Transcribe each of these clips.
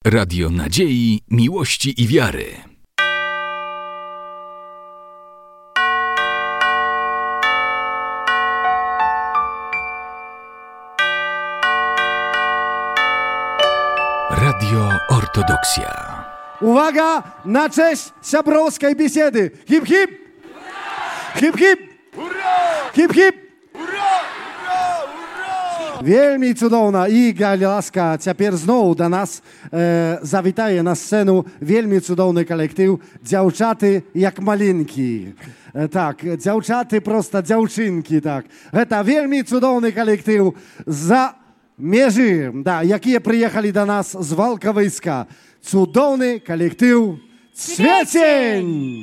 Radio nadziei, miłości i wiary. Radio Ortodoksja. Uwaga, na cześć siabrowskiej biesiedy. Hip, hip! Hip, hip! Hip, hip! Wielmi cudowna Iga Laska teraz znowu do nas zawitaje na scenę wielmi cudowny kolektyw Dziewczaty jak malinki. Tak, dziewczaty prosta dziewczynki, tak. To wielmi cudowny kolektyw Zamierzy, да, jakie przyjechali do nas z Walkowiska. Cudowny kolektyw Cwiecień!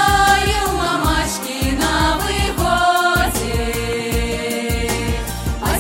А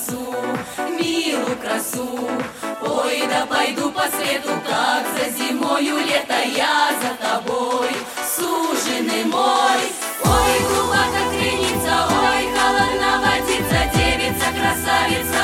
красу, милую красу. Ой, да пойду по свету, как за зимою лето, я за тобой, суженый мой. Ой, глубоко кренится, ой, холодна водица, девица, красавица.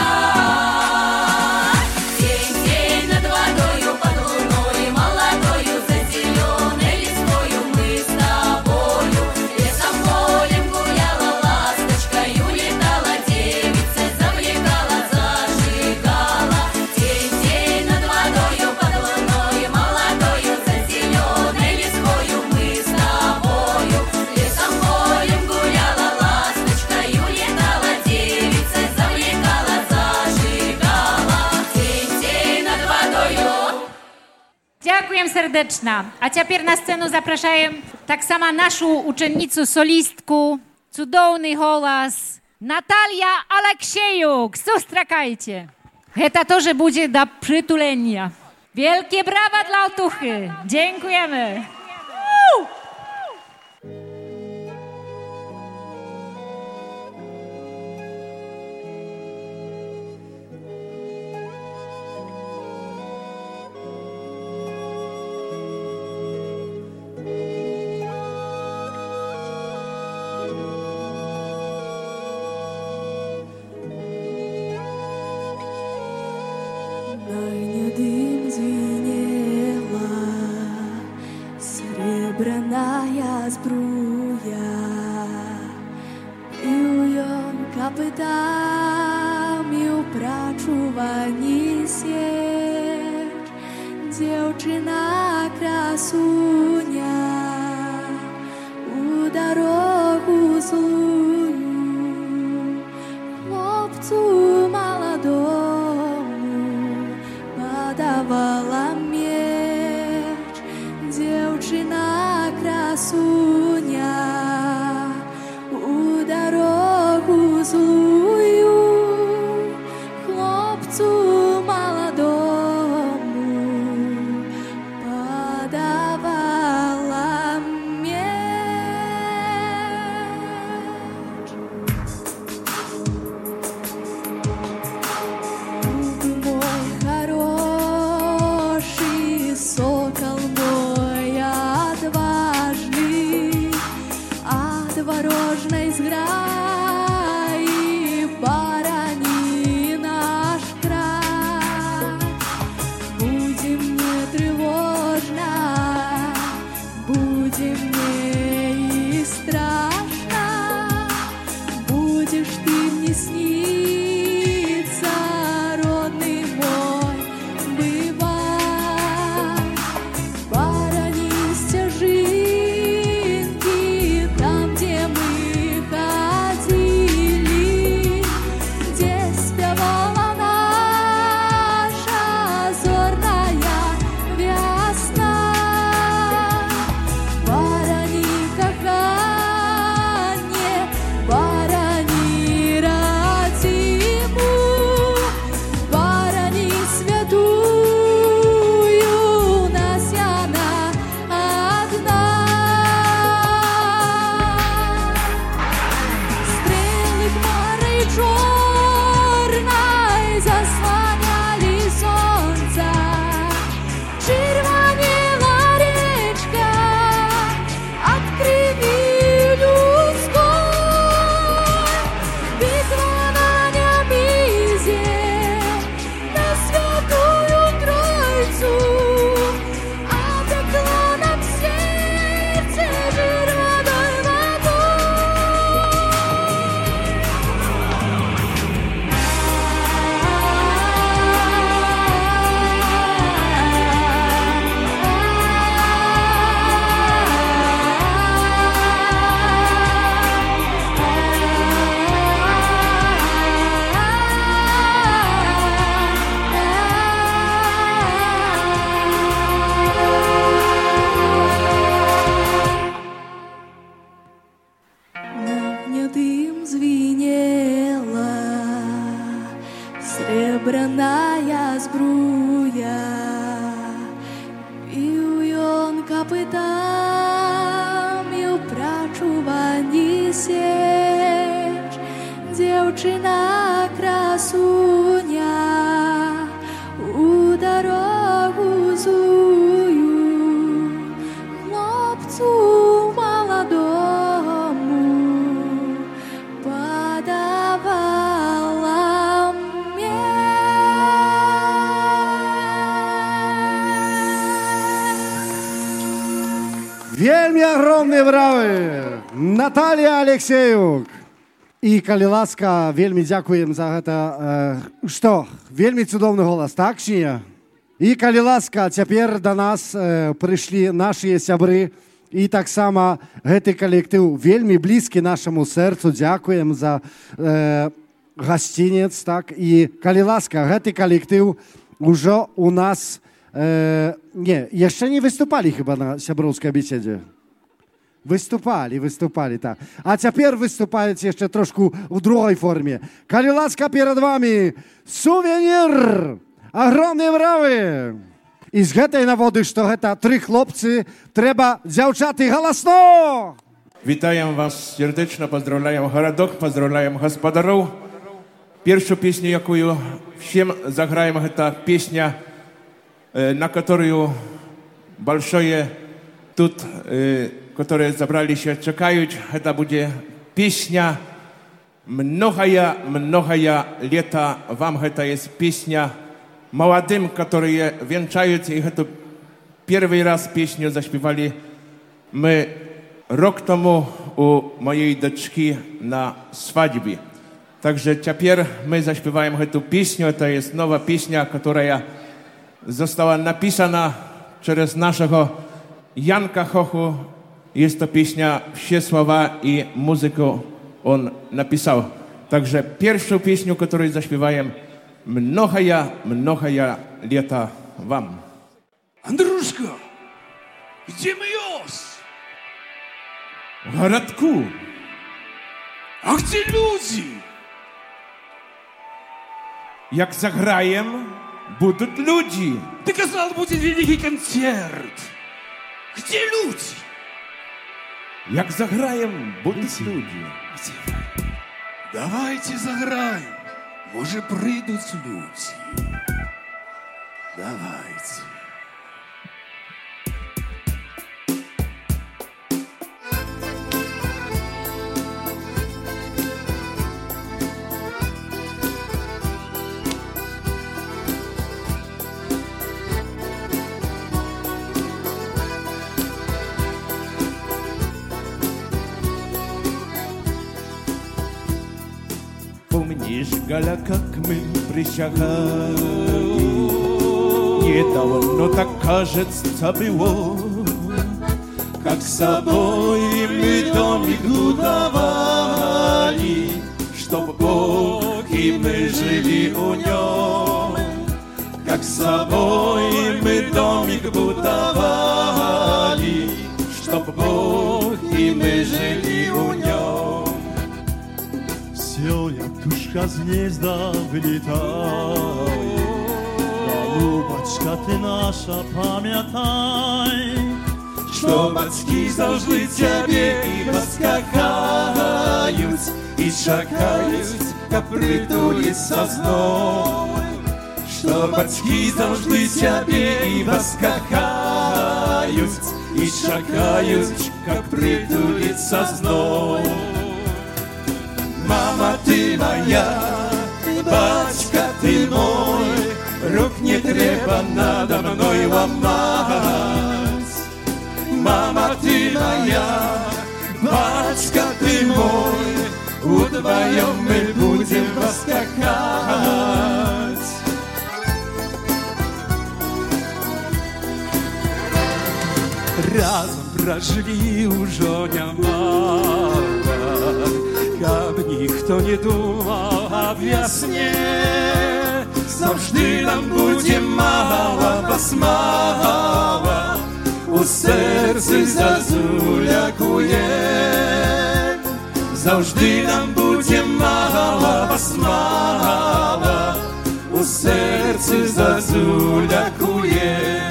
День, день над водою, под луною молодою, за зеленой листвою мы с тобою. Лесом, полем гуляла, ласточкою летала, девица, завлекала, зажигала. День, день над водою, под луною молодою, за зеленой листвою мы с тобою. Лесом, полем гуляла, ласточкою летала, девица, завлекала, зажигала. День, день над водою. Dziękuję serdecznie. A teraz na scenę zapraszam tak samo naszą uczennicę solistkę, cudowny głos, Natalia Aleksiejuk. Zustrakajcie. To też będzie do przytulenia. Wielkie brawa dla otuchy. Dziękujemy. Дым звенела, серебряная сбруя, и уем копытами упрачувані сеч, девчина красуня у дорогу злую, хлопцу молодому подавала меч, девчина красуня у дорогу злую, хлопцу молодому подавала меч. Губы мой хороший, сокол мой отважный, от ворожной сграи барани наш край. Будем не тревожно, будем мне и страшно, будешь ты мне сниться, родный мой, бывай. Барани стяжинки, там, где мы ходили, где спевала наша зорная весна. Барани коханье, барани родиму, барани святую, нас яна одна. Стрелы хмары черной заслоняли солнце, червонела речка от крови людской. Битва на небезе, на святую Троицу, облекла нам сердце жир водой На мне дым звенела, серебряная сбруя, и уен копытами упрачувані сеч, девчина красуня красуня у дорогу зую, хлопцу молодому подавала мне. Вельми огромные бравы! Наталья Алексеюк! І, калі ласка, вельмі дзякуем за гэта. Што, вельмі цудоўны голас, так ці не? І, калі ласка, цяпер да нас прыйшлі нашыя сябры і таксама гэты калектыў вельмі блізкі нашаму сэрцу. Дзякуем за гасцінец, так? І, калі ласка, гэты калектыў ужо у нас... Не, яшчэ не выступалі хіба на сяброўскай беседзе? Выступали, так. А цяпер выступаюць яшчэ трошку ў другой форме. Калі ласка, перад вами сувенір! Агромныя бравы! І з гэтай наводы, што гэта тры хлопцы, трэба дзяўчаты галасно! Вітаем вас сердечно, поздравляем городок, поздравляем господаров. Первую песню, якую всем заграем, это песня, на которую большое тут... которые забрались и чекают, это будет песня «Многое лето вам». Это есть песня молодым, которые венчают, и эту первый раз песню заспевали мы рок тому у моей дочки на свадьбе. Также теперь мы заспеваем эту песню. Это есть новая песня, которая została написана через нашего Янка Хоху. Jest to pieśnia, все слова и музыку он написал. Также первую песню, которую заспеваем, «Многое лето вам». Андрушка, где Мьёс? В городку. А где люди? Jak zagrajem, будут люди. Ты сказал, будет великий концерт. Где люди? Jak zagrajem, будут люди. Давайте заграем. Может, придут люди. Давайте. Помнишь, Галя, как мы присягали? Недавно так, кажется, было, как с собой мы домик будовали, чтоб Бог и мы жили у нем. Как с собой мы домик будовали, чтоб Бог и мы жили у нем. Все, jak tuszka z gniezda wylitaje. Голубочка, ty nasza, pamiętaj, Что батьки завжди тебе и воскакают, и чакают, как притулится зной. Что батьки завжди тебе и воскакают, и чакают, как притулится зной. Мама, ты моя, батька, ты мой, рук не треба надо мной ломать. Мама, ты моя, батька, ты мой, вдвоем мы будем воскакать. Разом прожили уже немало, как никто не думал о весне. Завжди нам буде мало, вас мало, у серці зазулякує. Завжди нам буде мало, вас мало, у серці зазулякує.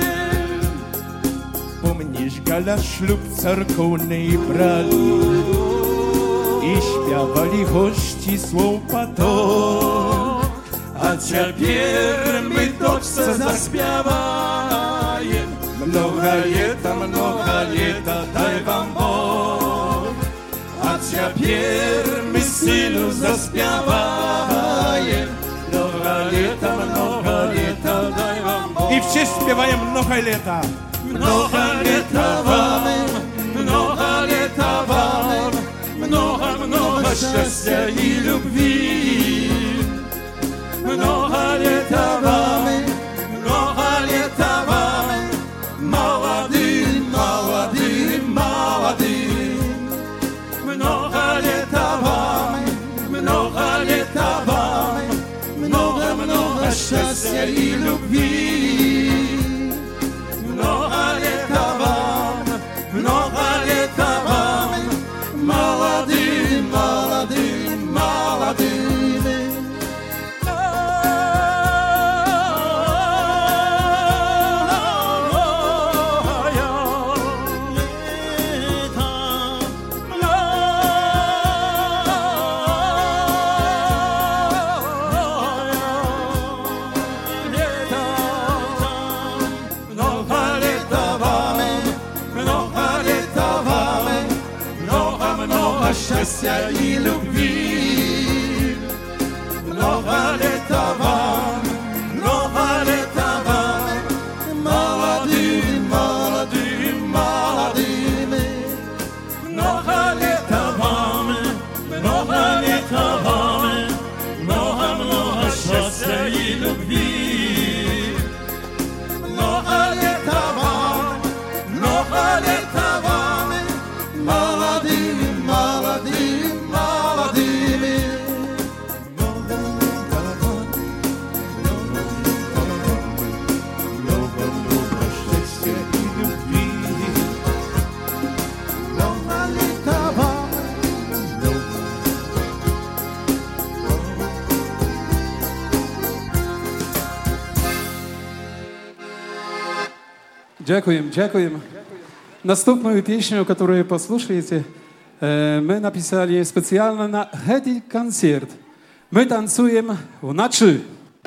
Помніш, Галя, шлюб церковний брали, і śpiewali gości słów patok. теперь мы дочце заспеваем. Много лета, дай вам Бог. А теперь мы сыну заспеваем. Много лета, дай вам Бог. И все спеваем много лета. Много лета вам, много лета вам, много счастья и любви. Много лета вам, молодым, молодым, молодым. Много лета вам, много счастья и любви. Много лета вам, молодым, молодым, молодым. Счастья и любви. Много лета вам, молодым, молодым, молодым. Много лета вам, много счастья и любви. Много лета вам, молодым, молодым, молодыми. Много счастья и любви. Много лета вам. Дякуем. Наступную песню, которую послушаете, мы написали специально на этот концерт. Мы танцуем вночи.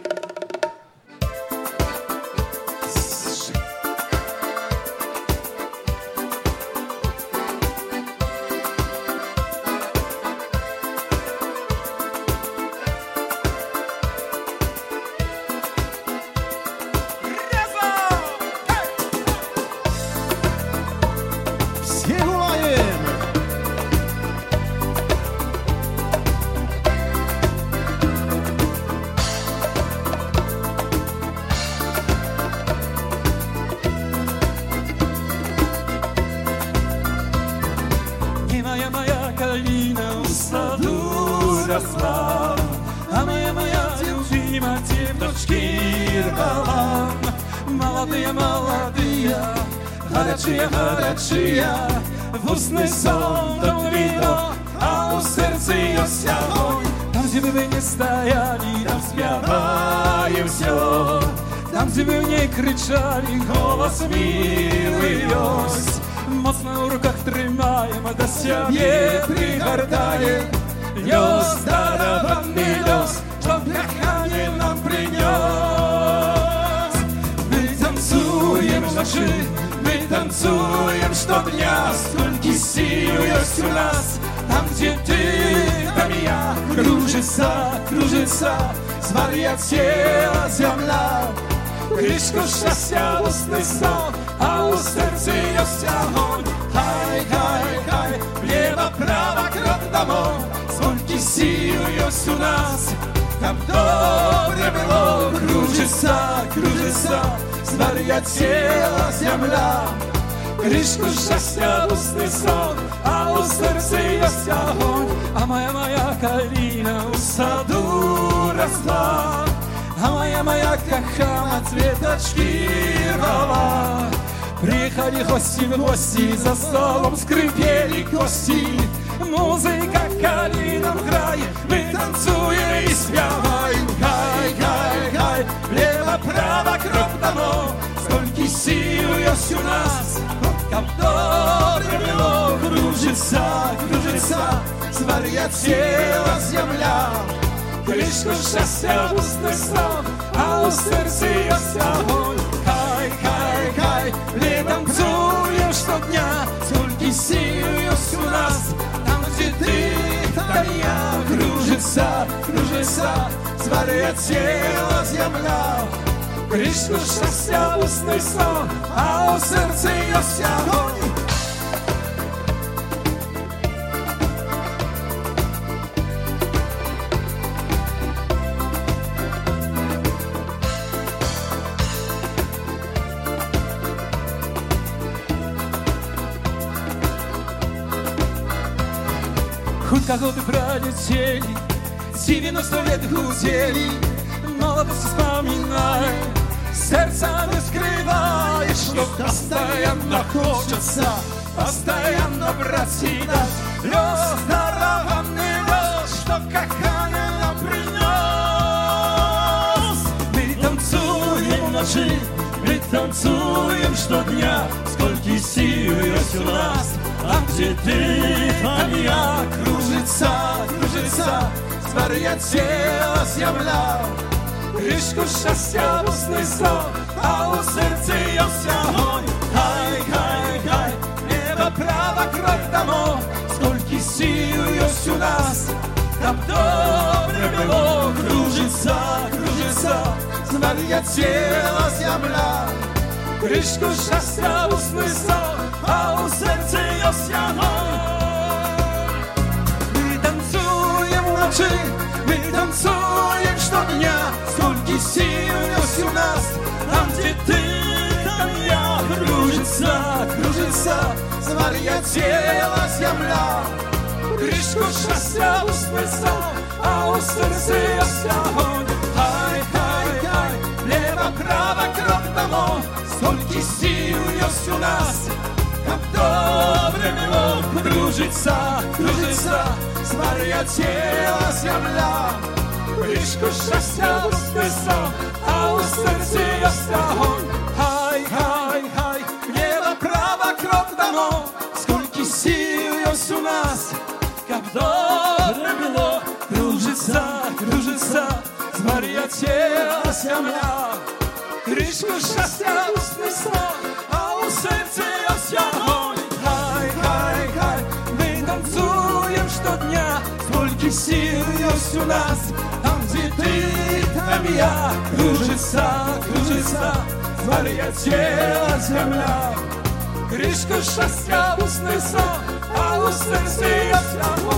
Горячие, вкусный сон, дом видно, а у сердца есть огонь. Там, где бы вы не стояли, там спеваем все. Там, где бы не кричали, голос милый лёс. Моцно в руках тримаем, до себе пригортаем. Лёс, дарованный лёс, что дыхание нам принёс. Мы танцуем в ночи, мы танцуем, что дня, столько сил есть у нас. Там, где ты, там и я, кружится, сварит тело земля. Крышку счастья, устный сон, а у сердца есть огонь. Хай, влево-право, кровь домой, столько сил есть у нас. Там добре было, кружится, сварит тело земля. Крышку счастья, устный сон, а у сердца есть огонь. А моя калина в саду росла, а моя кахана цветочки рвала. Приходи гости в гости, за столом скрипели кости. Музыка калина в крае, мы танцуем и спеваем. Хай, влево-право, кровь домой, столько сил есть у нас. Как добре было, кружится, сварит тело земля. Крышку счастья пустый сон, а у сердца есть огонь. Хай, хай, хай, не танцуем штодня, сколько сил есть у нас. Там, где ты, там я, кружится, кружится, сварятела земля. Крышку счастья пустый сон, а у сердца есть огонь. Хутко годы пролетели, 90 лет гудели, молодость вспоминай, сердце не скрывает, что постоянно хочется, постоянно брать и дать. Лёс дарованный лёс, что кохание нам принёс. Мы танцуем ночи, мы танцуем штодня, сколько сил есть у нас. Там, где ты, там я, кружится, кружится, сварятела земля. Крышку счастья пустый сон, а у сердца есть огонь. Хай, хай, хай, небо право, кровь домов, сколько сил есть у нас. Там добре было, кружится, кружится, сварятела земля. Крышку счастья пустый сон, а у сердца есть огонь. Мы танцуем ночи, мы танцуем штодня, сколько сил есть у нас. Там, где ты, там я, кружится, кружится, сварятела земля. Крышку счастья пустый сон, а у сердца есть огонь. Хай, хай, хай, лево, право, кровь домов, сколько сил есть у нас. Как добре мило, кружится, кружится, сварятела земля. Крышку счастья пустый сон, а у сердца есть огонь. Хай, хай, хай, небо право, кровь домов, сколько сил есть у нас. Как добре мило, кружится, кружится, сварятела земля. Крышку счастья пустый сон, а у сердца есть огонь. Хай, хай, хай, мы танцуем штодня, сколько сил есть у нас. Там, где ты, там я, кружится, кружится, сварятела земля. Крышку счастья пустый сон, а у сердца есть огонь.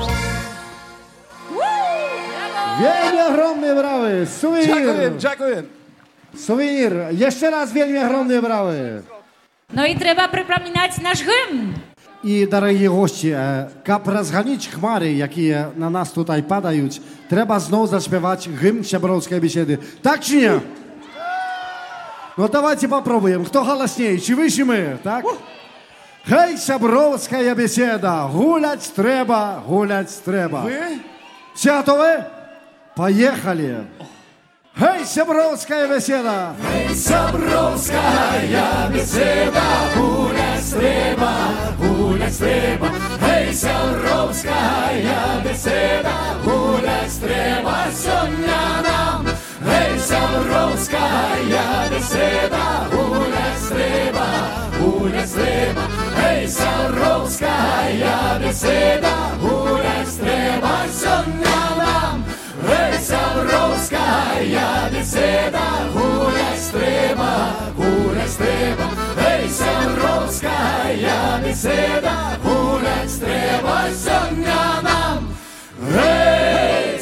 Wielmi ogromne brawy! Suwenir! Dziękuję, dziękuję. Suwenir! Jeszcze raz wielmi ogromne brawy! No i trzeba przypominać nasz hymn. I, дорогі гості, каб розганіць хмари, які на нас тут падають, треба знову заспівати гімн Сябровської бесіди. Так чи ні? Ну, давайте попробуем. Кто голоснее, чи ви, чи ми, так? Хей, Сябровська бесіда, гулять треба, гулять треба. Ви? Все готовы? Поехали! Хей, Сябровская беседа! Хей, Сябровская беседа, гулять треба, гулять треба. Хей, Сябровская беседа, гулять треба сьогодні нам. Хей, Сябровская беседа, гулять треба, гулять треба. Хей, Сябровская беседа, гулять треба сьогодні нам. Хей, Сябровская беседа, гулять треба, гулять треба. Хей, Сябровская беседа, гулять треба сьогодні нам. Хей,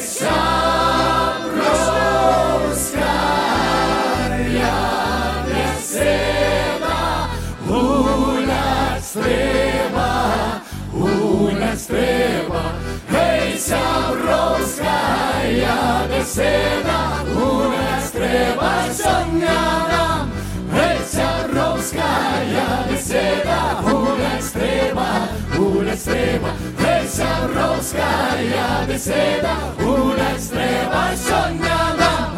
Сябровская беседа, гулять треба, гулять треба. Хей, Сябровская беседа, гулять треба сьогодні нам. Гей, Сябровская беседа, гулять треба, гулять треба. Гей, Сябровская беседа, гулять треба сьогодні нам.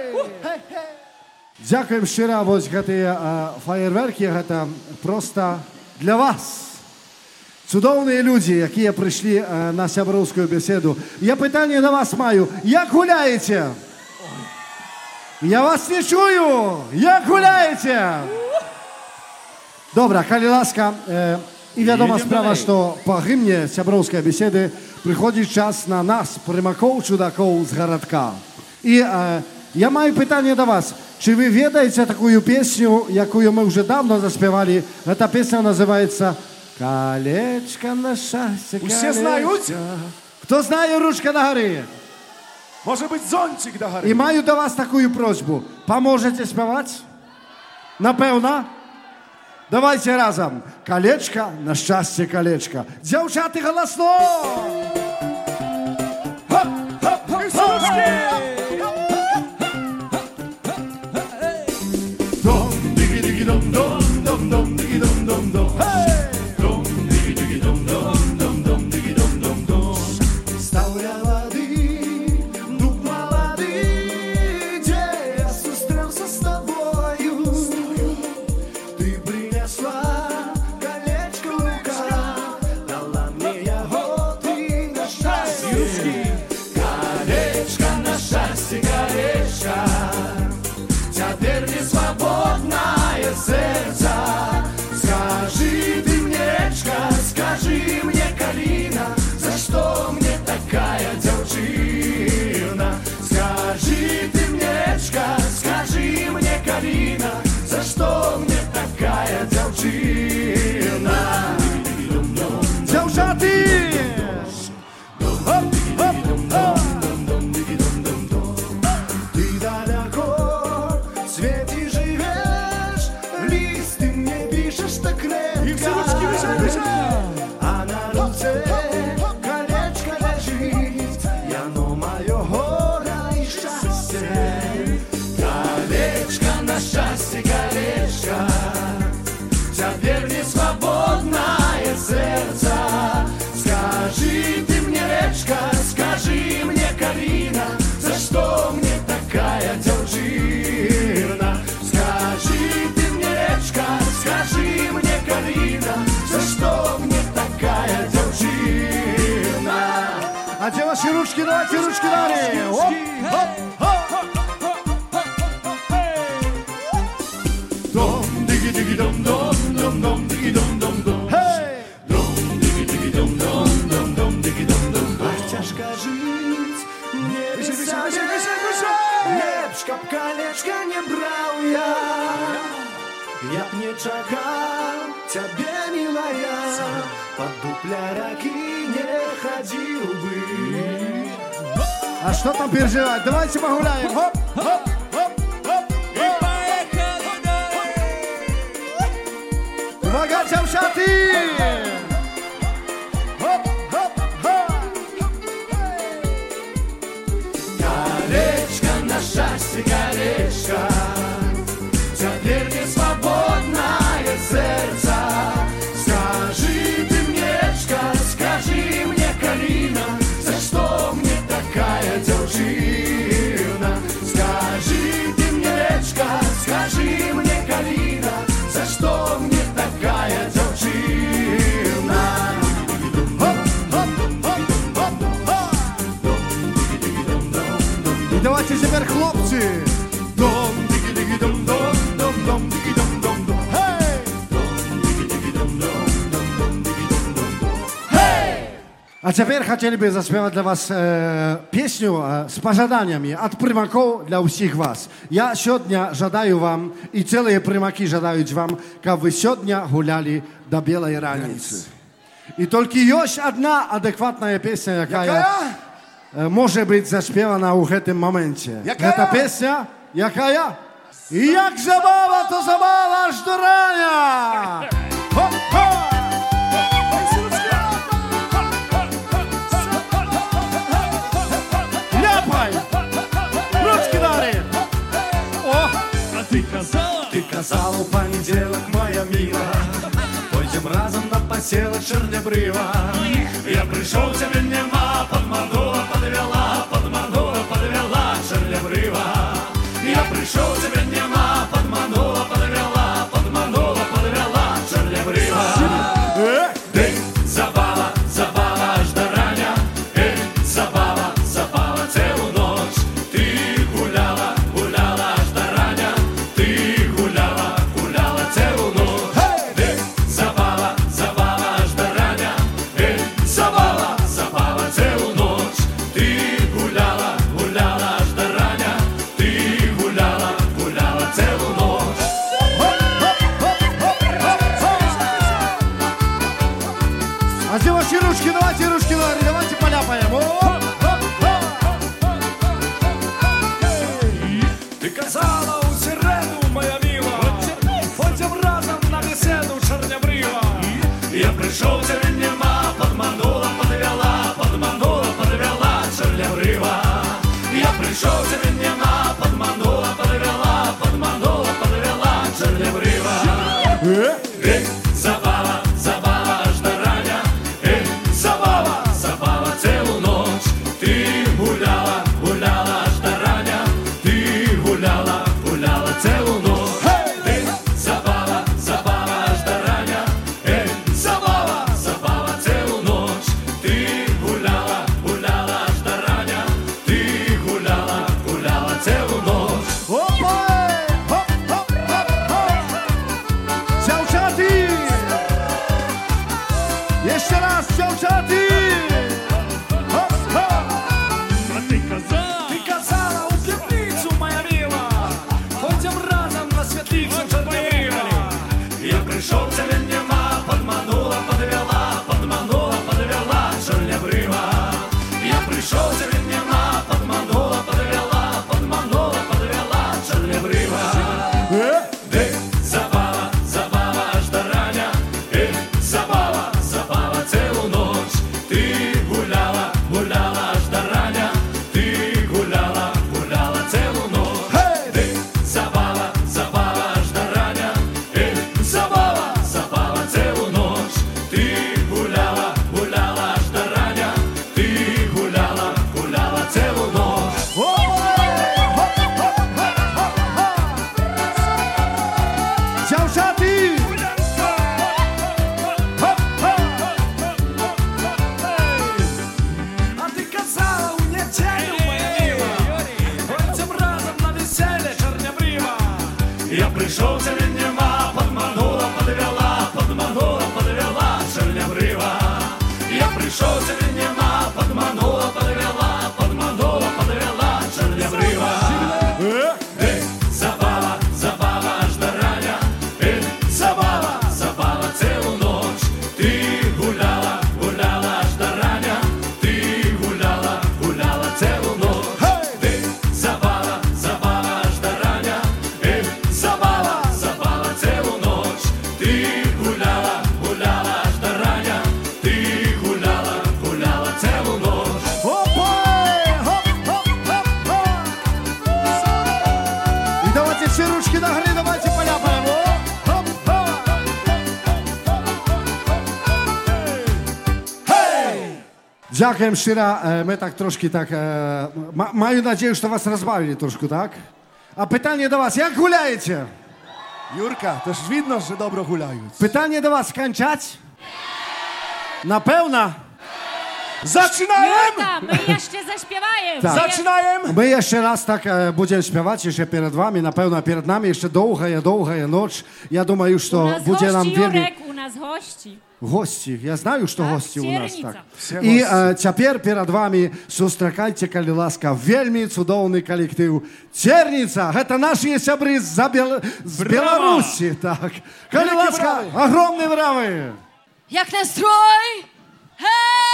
Дякуем щиро, вось гэтыя фаерверкі, гэта проста для вас. Цудоўныя людзі, якія прыйшлі на сяброўскую беседу. Я пытанне да вас маю. Як гуляеце? Я вас не чую. Як гуляеце? Добра, калі ласка. І вядома справа, што па гімне сяброўскай беседы прыходзіць час на нас, прымакоў чудакоў з гарадка. І я маю пытанне да вас. Чи вы ведаеце такую песню, якую мы уже давно заспевали? Эта песня называется «Колечко на счастье, колечко». Все знают? Кто знает, ручка на горе. Может быть, зонтик до горы. И маю до вас такую просьбу. Поможете спевать? Напевно? Давайте разом. Колечко на счастье, колечко. Девчата, голосно! Хоп-хоп, и сушки! А где ваши ручки? Давайте ручки дали. Оп, оп, оп. Дом, диги, диги, дом, дом, дом, дом, диги, дом, дом, дом. Хей! Дом, диги, диги, дом, дом, дом, дом, диги, дом, дом, дом. Ах, тяжко жить, не писать, лепшка б колечко не брал я б не чакал тебе, милая, под дупля раки не ходил бы. А что там переживать? Давайте погуляем. Хоп, хоп, хоп, хоп. И поехали далее. Помогай, девчаты! Хоп, хоп, хоп. Колечко на счастье, колечко. Теперь не свободное сердце. Скажи ты, мнечка, скажи мне, Калина, за что мне такая девчина? Скажи ты, мнечка, скажи мне, Калина, за что мне такая девчина? И давайте теперь, хлопцы. А теперь хотели бы заспевать для вас песню с пожаданиями от примаков для всех вас. Я сегодня жадаю вам, и целые примаки жадают вам, как вы сегодня гуляли до белой раницы. И только есть одна адекватная песня, якая может быть заспевана в этом моменте. Эта песня, якая? Як забава, то забава аж до рання! Хоп-хоп! Ты казала в понеделок, моя мила, пойдем разом на поселок Шернебрива. Я пришел, тебе нема, подманула, подвела Шернебрива. Я пришел, тебе нема, подманула, подвела Шернебрива. День за пришел, тебе нема, подманула, подвела, подманула, подвела, чернобрива. Забава, забава, аж до раня. Забава, забава, целую ночь. Ты гуляла, гуляла, аж до раня. Ты гуляла, гуляла, целую ночь. Забава, забава, аж до раня. Забава, забава, целую ночь. Ты гуляла, гуляла, аж до раня. Ты гуляла, гуляла, целую ночь. Jeszcze raz, dziewczaty! А ты казала у теплицу, моя мила, ходим разом на светлицу чернобрива. Я пришел, тебя нема, подманула, подвела, подманула, подвела, чернобрива. Я пришел, тебя нема, подманула, подвела, подманула, подвела, чернобрива. Забава, забава, аж до раня. Забава, забава, целую ночь. Ты гуляла, гуляла, аж до раня. Ты гуляла, гуляла, целую ночь. Забава, забава, аж до раня. Забава, забава, целую ночь. Ты гуляла, гуляла, аж до раня. Ты гуляла, гуляла, целую ночь. Dziewczaty! А ты казала у неделю, моя мила, ходим разом на веселье чернобрива. Я пришел, тебя нема, подманула, подвела, подманула, подвела, чернобрива. Я пришел, тебя нема, подманула, подвела, подманула, подвела, чернобрива. Забава, забава, аж до раня. Забава, забава, целую ночь. Ты гуляла, гуляла, аж до раня. Ты гуляла, гуляла, целую ночь. Забава, забава, аж до раня. Забава, забава, целую ночь. Ты гуляла, гуляла, аж до раня. Ты гуляла, гуляла, целую ночь. И давайте все ручки на горе, давайте поляпаем. Дякуємо щиро. Ми так трошки так... Маю надію, що вас розбавили трошки, так? А питання до вас, як гуляєте? Юрка, to już widno, że dobro gulaють. Питання до вас, скончать? Напевно? Zaczynajmy! Юта, ми ще заспіваємо. Так. Zaczynajmy! My jeszcze raz tak będziemy śpiewać jeszcze przed wami, na pewno przed nami jeszcze długa noc. Ja думаю, У że нас będzie nam гості, wiele Юрек, у нас гості. gości. Ja знаю, że Tak, gości u nas, Ciernica. tak. I teraz przed wami zустрічайте, коли ласка, wielmi cudowny kolektyw Ciernica. Это наши сябры z Białorusi, tak. Коли ласка, огромные бравы! Як настрой? Гей!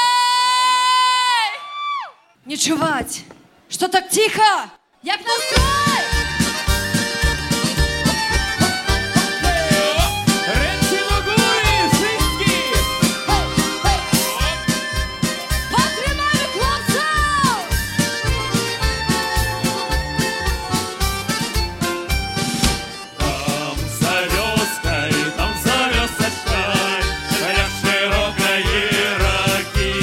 Не чувать! Что так тихо? Як настрой? Рęce do góry, wszystkie! Потримаємо хлопців! Там за вёсочкой, горят широкие раки.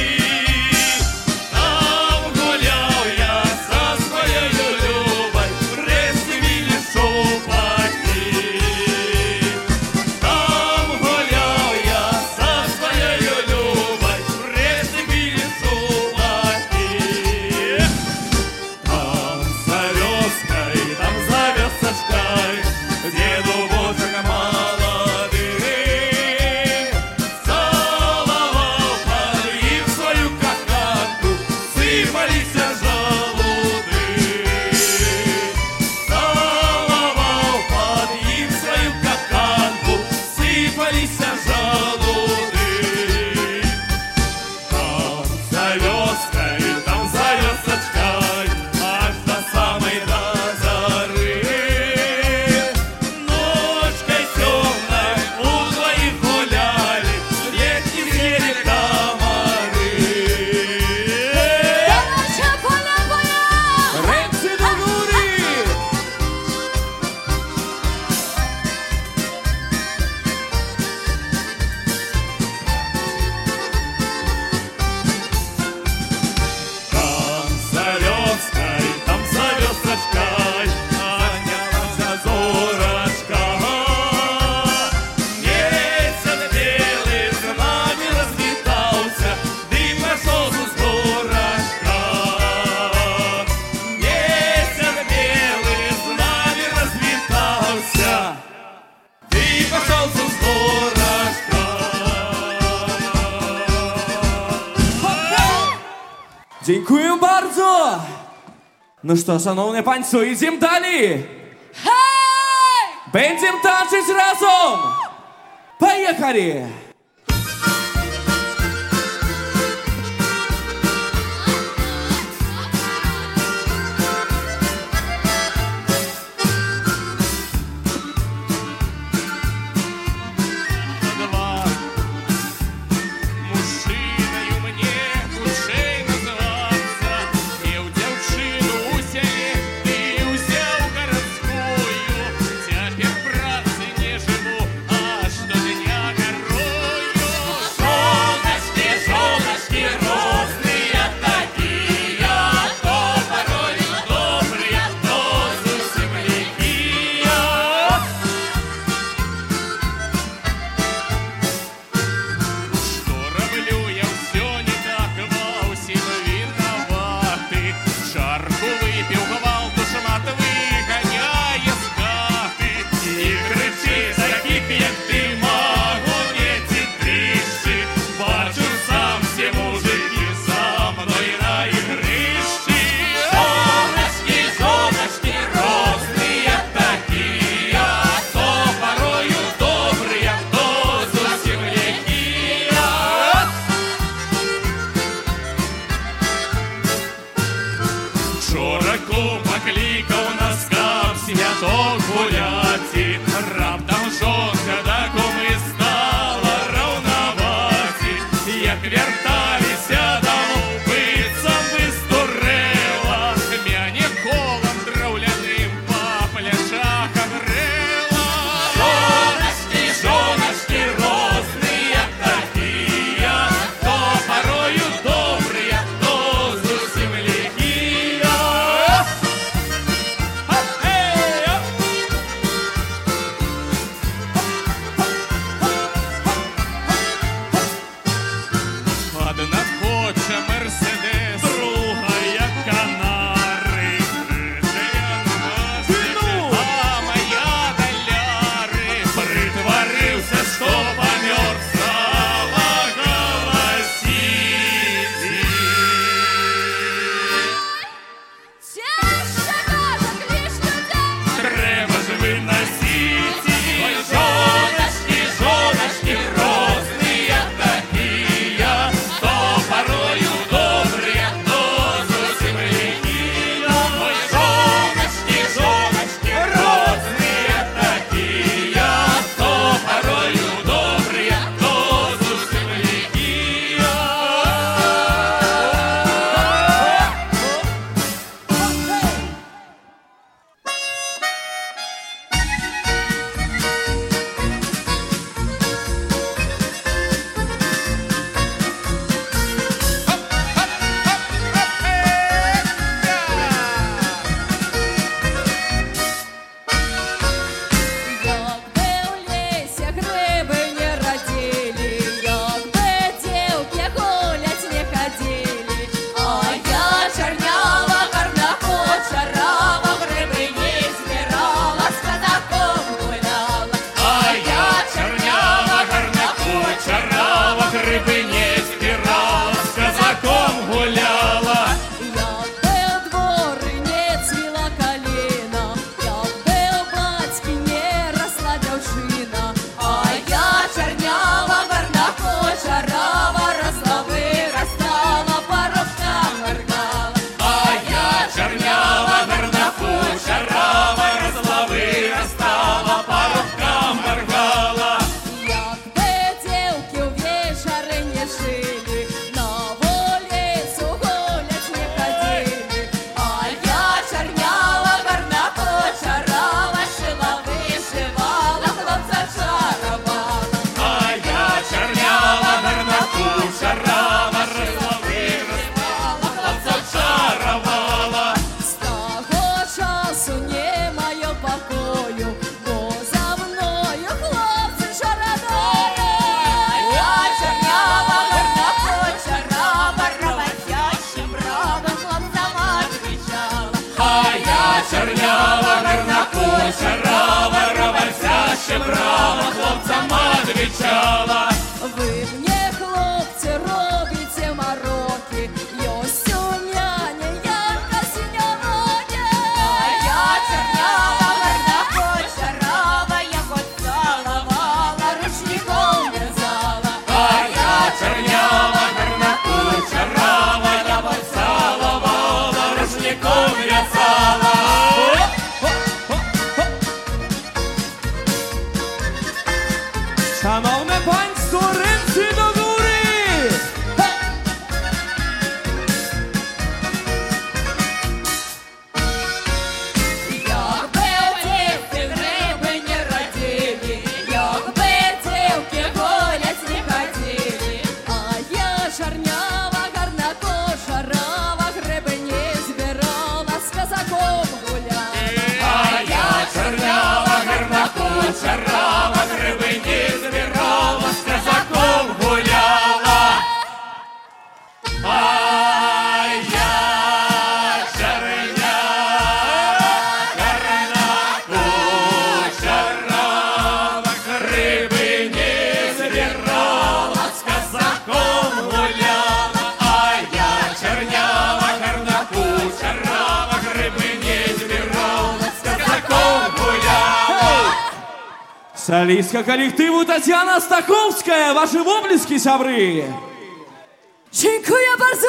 Там гулял я со своей Любой, пресновили шупаки. Там гулял я со своей Любой, пресновили шупаки. Там за вёсочкой, дедушек молодых, целовал под их свою каханку, сыпались желуды. Целовал под их свою каханку, сыпались желуды. Там за вёсочкой, аж до самой до зары. Ночкой темной удвоих гуляли, летние съели комары. Наша поля! Вітаємо! Ну що, шановні панцю, ідемо далі! Będziemy tańczyć razem! Поехали! Ще брала хлопцям відвічала. Ви мне, хлопці, робите мороки, ось у няня, я козаком в'язала. Szanowne państwo, ręce do góry! Якби оці гриби не родили, якби дівки гулять не ходили. А я чорнява, гарна кошарава, гриби не збирала, з козаком гуляла. А я чорнява, гарна кучерава, гриби не збирала, з козаком гуляла. А я чорнява, гарна кучерава, гриби не збирала, з козаком гуляла. А я чорнява, гарна кучерава, гриби не збирала, з козаком гуляла. Солистка коллективу Татьяна Стаховская. Ваши воплески, сябры. Dziękuję bardzo!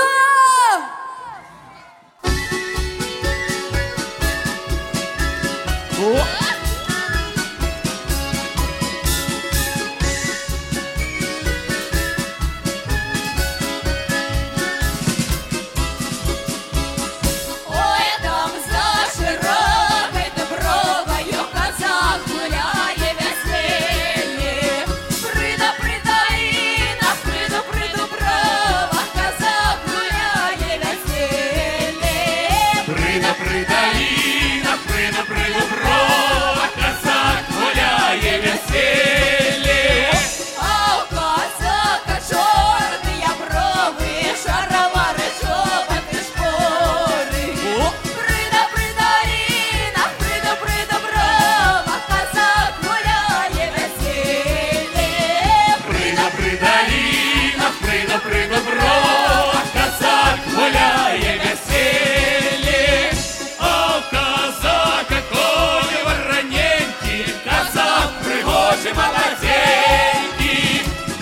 Ой, там за широкой дубровою козак гуляє веселі. Прида, придаїна, при дубровах козак гуляє веселі. Прида, придаїна, при дубровах козак гуляє веселі. А у козака чорні брови, шаровари, чоботи, шпори. Прида, придаїна, при дубровах козак гуляє веселі. Прида, придаїна, при дубровах козак гуляє веселі. А у козака коні вороненькі, козак пригожий молоденький.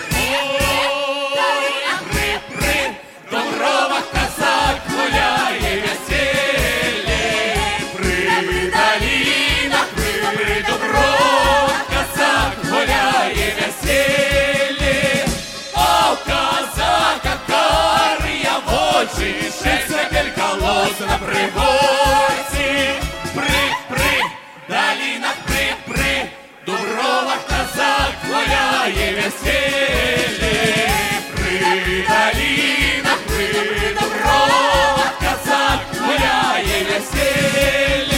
Ой, при дубровах козак гуляє веселі. Придалінах, при дубровах козак гуляє веселі. А у козака карія в очі, шерстя колос на пригорці. При долінах, при дубровах козак гуляє веселі. При долінах, при дубровах козак гуляє веселі.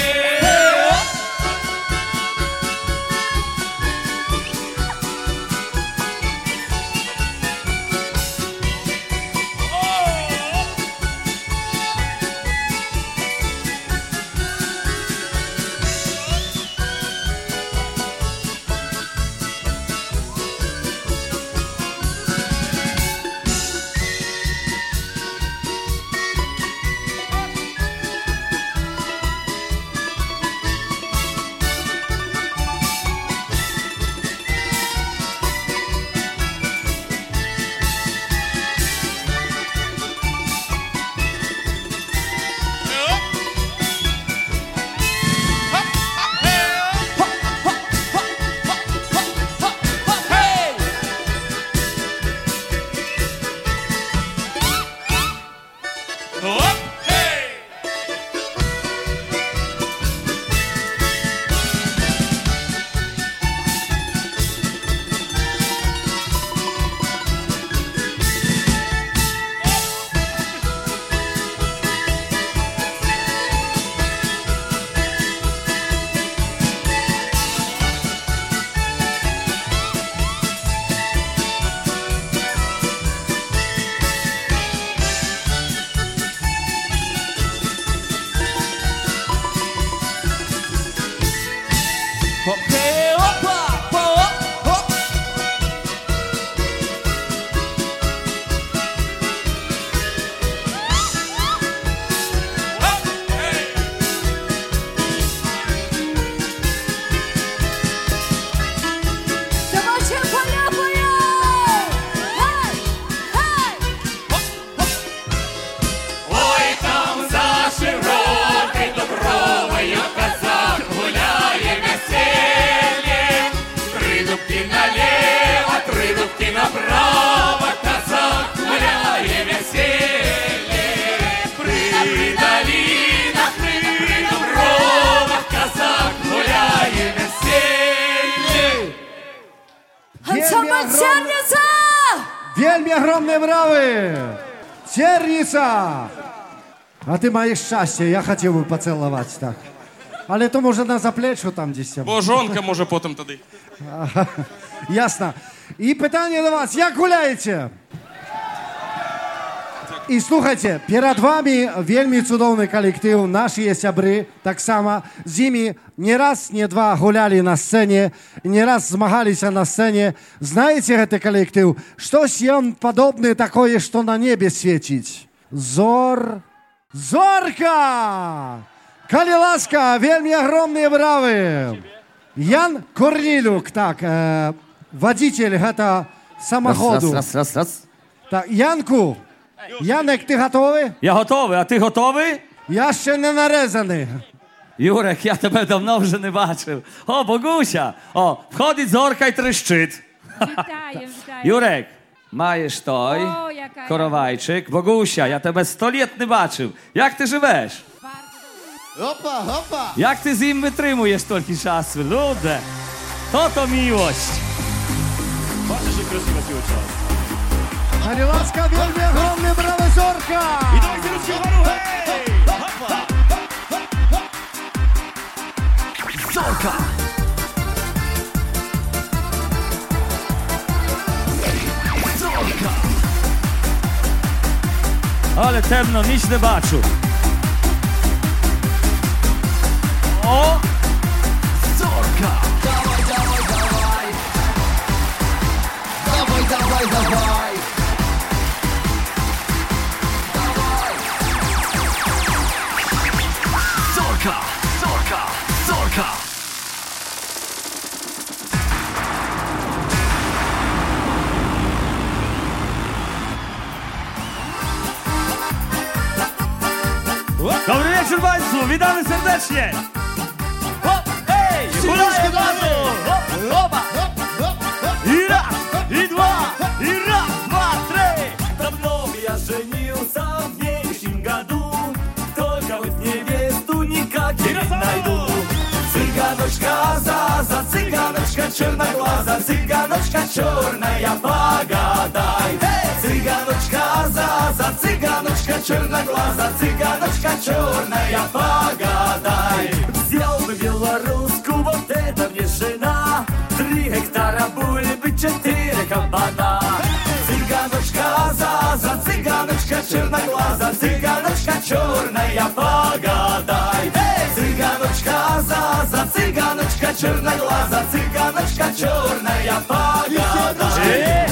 Wielmi ogromne brawy! Ciernica! A ty masz szczęście, ja chciałbym pocałować, tak. Ale to może na zapleczu tam gdzieś tam. Bo żonka może potem wtedy. Jasne. I pytanie do was, jak gulajecie? I słuchajcie, przed wami wielmi cudowny kolektyw, nasi jesiabry, tak samo. Z nimi nie raz, nie dwa gulali na scenie, nie raz zmagali się na scenie. Знаете ten kolektyw? Coś on podobny takoje, co na niebie świecić. Зорка! Коли ласка, wielmi ogromne brawy. Jan Korniluk, tak, водитель этого samochodu. Raz. Tak, Janku, Janek, ty gotowy? Ja gotowy, a ty gotowy? Ja jeszcze nie narezany. Jurek, ja тебе давно вже не бачив. О, Богуся! О, входить Зорка й трещить. Вітаю. Юрek, маєш той О, яка коровайчик. Богуся, я тебе 100 літ не бачив. Як ти живеш? Опа. Як ти з ним витримуєш стільки часу? Люди, то милость. Бачиш, як красиво співчав. Коли ласка, wielmi ogromne brawy, Зорка! І давайте ручки вгору, гей! Хопа! Зорка! Зорка! Але темно, ніч не бачу. О! Зорка! Давай. Зорка! Dobry wieczór Państwu, witamy serdecznie! Hop, hej! Hulaję bardzo! Hop, hopa! I raz, i dwa, i raz, dwa, trzy! Давно я женился в нынешнем году, только вот невесту никак не найду. Цыганочка за цыганочка черноглаза, цыганочка черная, погадай. Цыганочка за цыганочка черноглаза, цыганочка черная, погадай. Взял бы белоруску, вот это мне жена, 3 гектара бульбы, 4 кабана. Цыганочка за цыганочка черноглаза, цыганочка черная, погадай. Цыганочка за цыганочка черноглаза, цыганочка черная, погадай.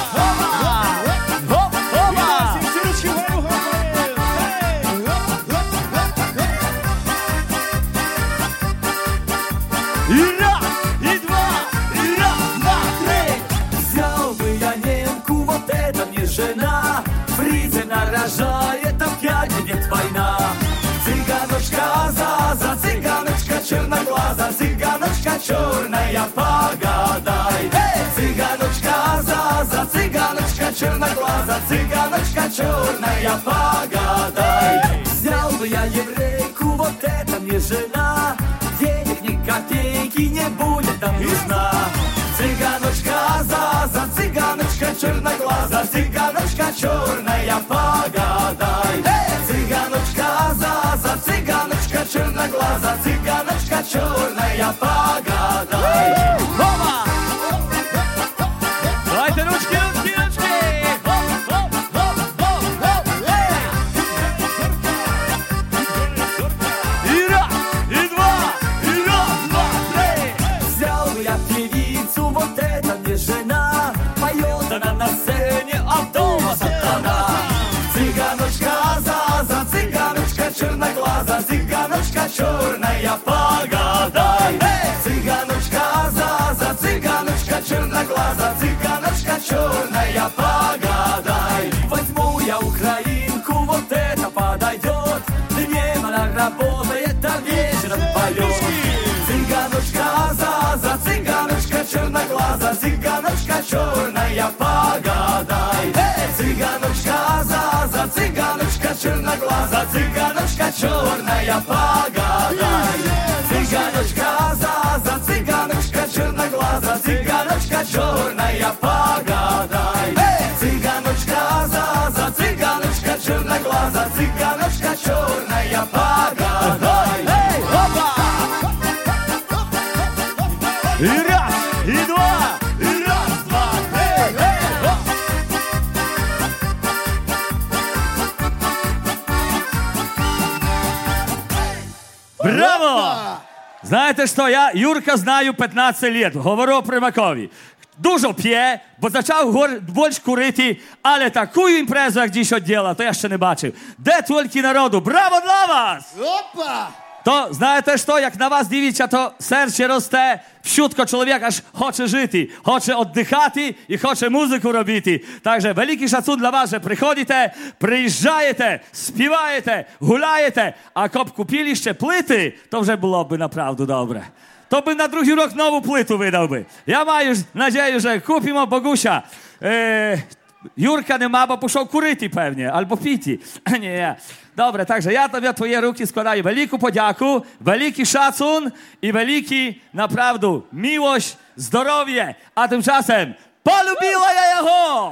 И раз, и два, и раз, два, три! Взял бы я немку, вот это мне жена, фрицы нарожает, опять будет война. Цыганочка за цыганочка черноглаза, цыганочка черная, погадай. Цыганочка за цыганочка черноглаза, цыганочка черная, погадай. Взял бы я еврейку, вот это мне жена, денег ни копейки не будет нам нужна. Цыганочка за цыганочка черноглаза, цыганочка черная, погадай. Цыганочка за цыганочка черноглаза, цыганочка черная, погадай. Опа! Давайте ручки! И раз, и два, три! Взял бы я певицу, вот это мне жена, поет она на сцене, а дома сатана. Цыганочка за цыганочка черноглаза, цыганочка черная, погадай. Цыганочка за цыганочка черноглаза, цыганочка черная, погадай. Возьму я украинку, вот это подойдет, днем она работает, а вечером поет. Цыганочка за цыганочка черноглаза, цыганочка черная, погадай. Цыганочка за цыганочка черноглаза, цыганочка черная, погадай. Цыганочка за цыганочка черноглаза, цыганочка черная, погадай. черноглаза, цыганочка черная, погадай. Эй, опа! И раз, и два, и раз, два, эй, эй, оп! Браво! Знаєте що, я Юрка знаю 15 лет, говорю Примакові. Дуже п'є, бо почав більш курити, але таку імпрезу, як дійсно діла, то я ще не бачив. Де тільки народу? Браво для вас! Опа! То, знаєте що, як на вас дивіться, то серце росте, вщутко чоловік аж хоче жити, хоче віддихати і хоче музику робити. Так що великий шацун для вас, що приходите, приїжджаєте, співаєте, гуляєте, а коли б купили ще плити, то вже було б направду добре. То би на другий рік нову плиту видав би. Я маю надію, що купимо Богуся. Юрка нема, бо пішов курити, певні, або піти. Ні. Добре, так що я тобі твої руки складаю велику подяку, великий шацун і великий, направду, милость, здоров'я. А тим часом полюбила я його!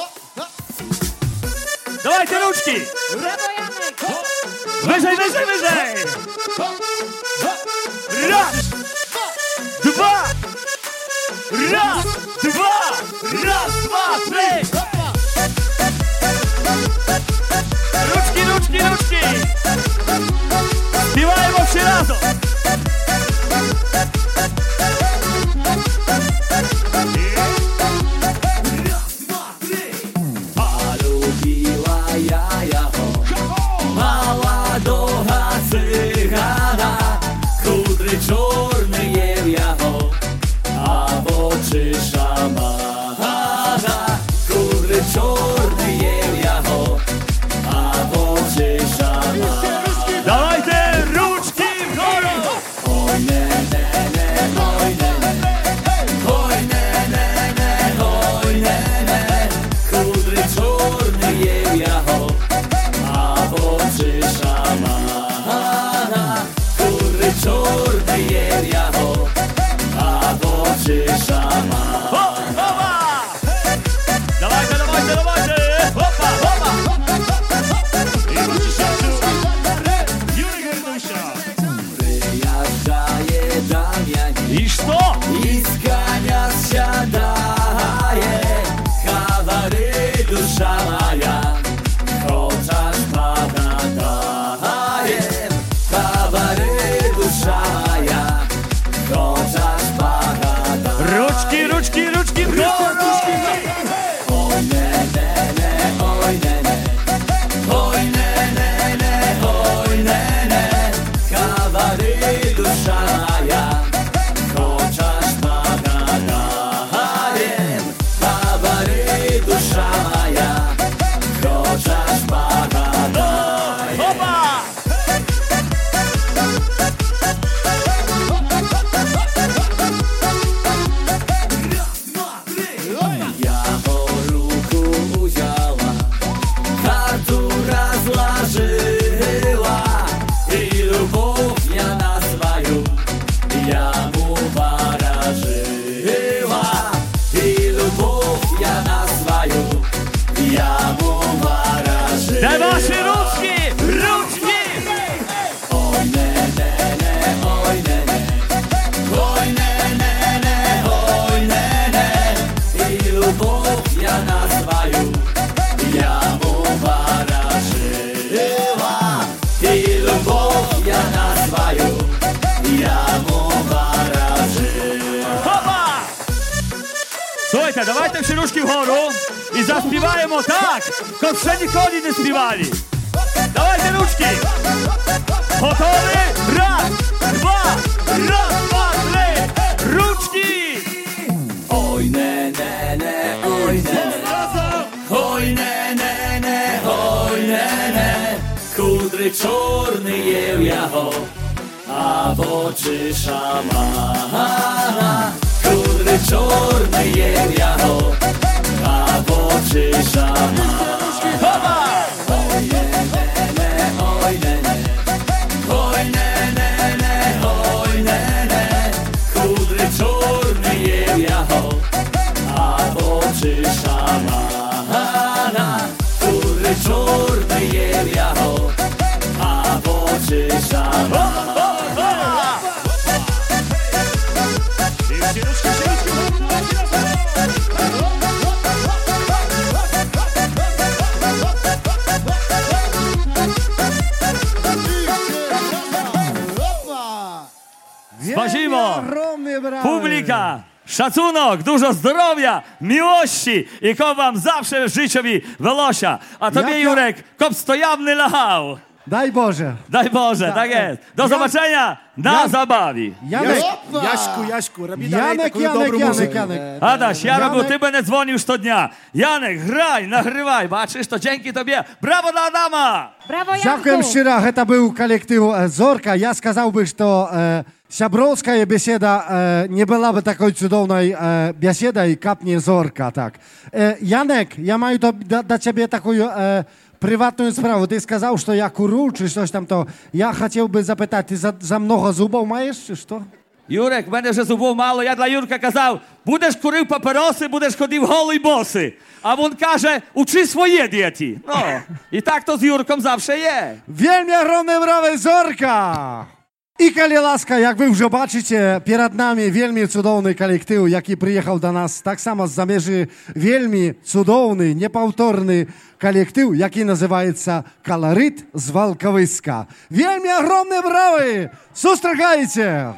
Давайте ручки! Вижай, вижай, вижай! Раз! Два! Раз! Два! Раз, два, три! Ручки, ручки, ручки! Співаємо всі разом! Полюбила я його, молодого цигана, кудри чорні в його, а в очі шамана, кудри чорні в його, а в очі шамана. Давайте ручки вгору! Ой, не-не-не, ой, не-не, ой, не-не-не, ой, не-не, кудри чорні в його, а в очі шамана, кудри чорні в його, а в очі шамана. Опа! Давайте, давайте, давайте! Опа, опа! Юрий Гордуша! Приїжджає Дам'янів, И что? із коня сядає, говорить душа моя, хочеш погадаєм, говорить душа моя, хочеш погадаєм. Ручки, ручки, ручки вгору! Ой, не-не-не, ой, не-не, ой, не-не-не, ой, не-не, говорить душа моя, хочеш погадаєм, говорить душа моя, хочеш погадаєм. Опа! Я руку взяла, карту разложила, и любовь я на свою яму положила, и любовь я на свою яму положила. Дай ваши ручки! Ручки! Ой, не-не-не, ой, не-не, ой, не-не-не, ой, не-не, и любовь я на свою яму положила, и любовь я на свою яму положила. Опа! Слухайте, давайте всі ручки вгору і заспіваємо так, як ще ніколи не співали. Давайте ручки! Готові? Раз, два, три! Ручки! Ой, не-не-не, ой, не-не, ой, не-не-не, ой, не-не, кудри чорні в його, а в очі шамана, кудри чорні в його, а в очі шамана. Ой, не-не-не, ой, не-не, ой, не-не-не, ой, не-не, кудри чорні в його, а в очі шамана, кудри чорне є в його, а в очі шаман. Spasibo! Ogromnie brawy. Publika! Szacunok, dużo zdrowia, miłości i ko wam zawsze życiowi Welosia. A tobie, Jurek, kop stojawny lachał. Daj Boże. Daj Boże, tak jest. Do zobaczenia na zabawi. Jaśku, robi dalej Janek, taką dobrą muzykę. Janek. Adaś, ja robię, ty będę dzwonił już to dnia. Janek, graj, nagrywaj, baczysz, to dzięki tobie. Brawo dla Adama! Brawo, Dziękuję Janku! szczerze, to był kolektyw Zorka. Ja сказałbym, że Siabrowska biesieda nie byłaby takiej cudownej biesiedой, kapnie Zorka, tak. Janek, ja mam do ciebie taką prywatną sprawę. Ty сказал, że ja kurul, czy coś tam to. Ja chciałbym zapytać, ty za mnogo zubów masz, czy co? Jurek, będę, że zubów mało, ja dla Jurka kazał, będziesz kurył papierosy, będziesz chodził holy bosy. A on każe, uczy swoje dzieci. No, i tak to z Jurką zawsze je. Wielmi ogromne brawy Zorka! I kali laska, jak wy już zobaczycie, przed nami wielmi cudowny kolektyw, jaki przyjechał do nas, tak samo zamierzy wielmi cudowny, niepowtórny kolektyw, jaki nazywa się Koloryt z Walkowiska. Wielmi ogromne brawy! Sustrzegajcie!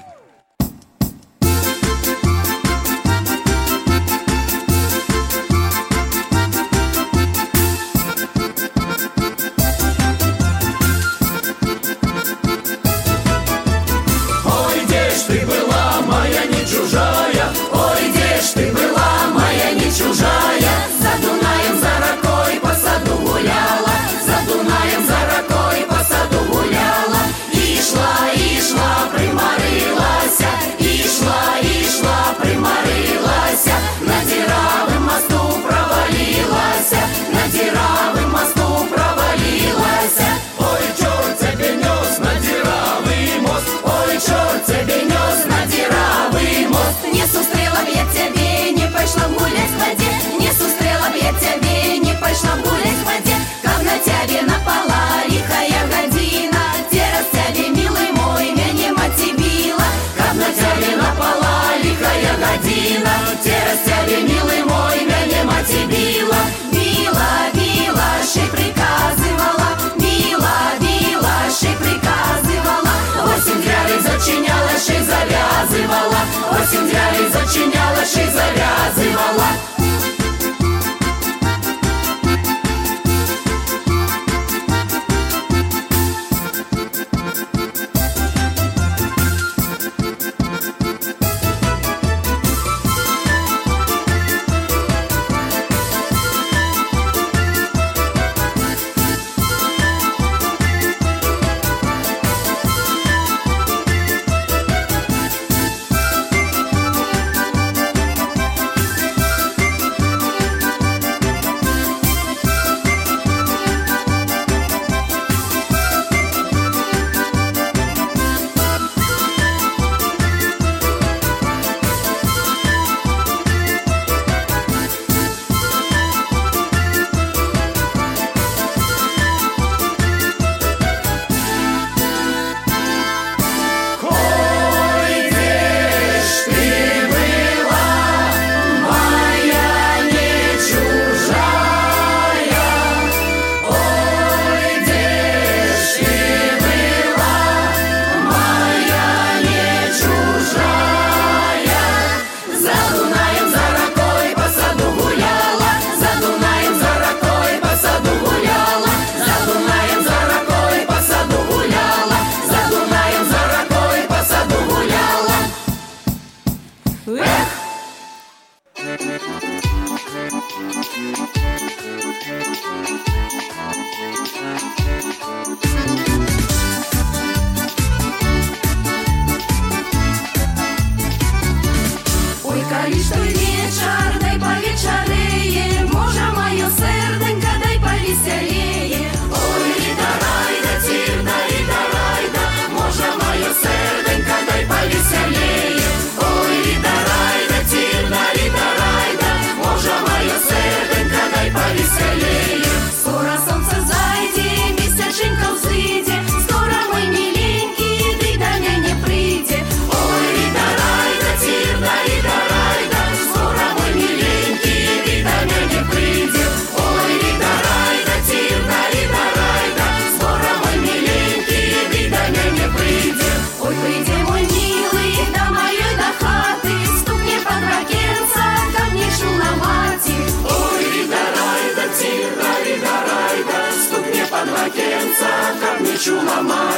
Ты была моя не чужая, ой, где ж ты была моя не чужая? За Дунаем, за рекой по саду гуляла, за Дунаем, за рекой по саду гуляла. И шла, приморилася, и шла, приморилася. На Діравим мосту провалилася, на Діравим мосту провалилася. Ой, чорт тебе нес на Діравий мост, ой, чорт тебе нес на Діравий мост. Не сустрела б я тебе, не пошла гулять в воде, не сустрела б я тебе, не пошла гулять в воде. Как на тебе напала лихая година, тераз тебе, милый мой, меня мать била. Как на тебе напала лихая година, тераз тебе, милый мой, меня мать била. Била, шей приказывала, била, шей приказывала. 8 дрялей зачиняла, шей завязывала, 8 дрялей зачиняла, шей завязывала.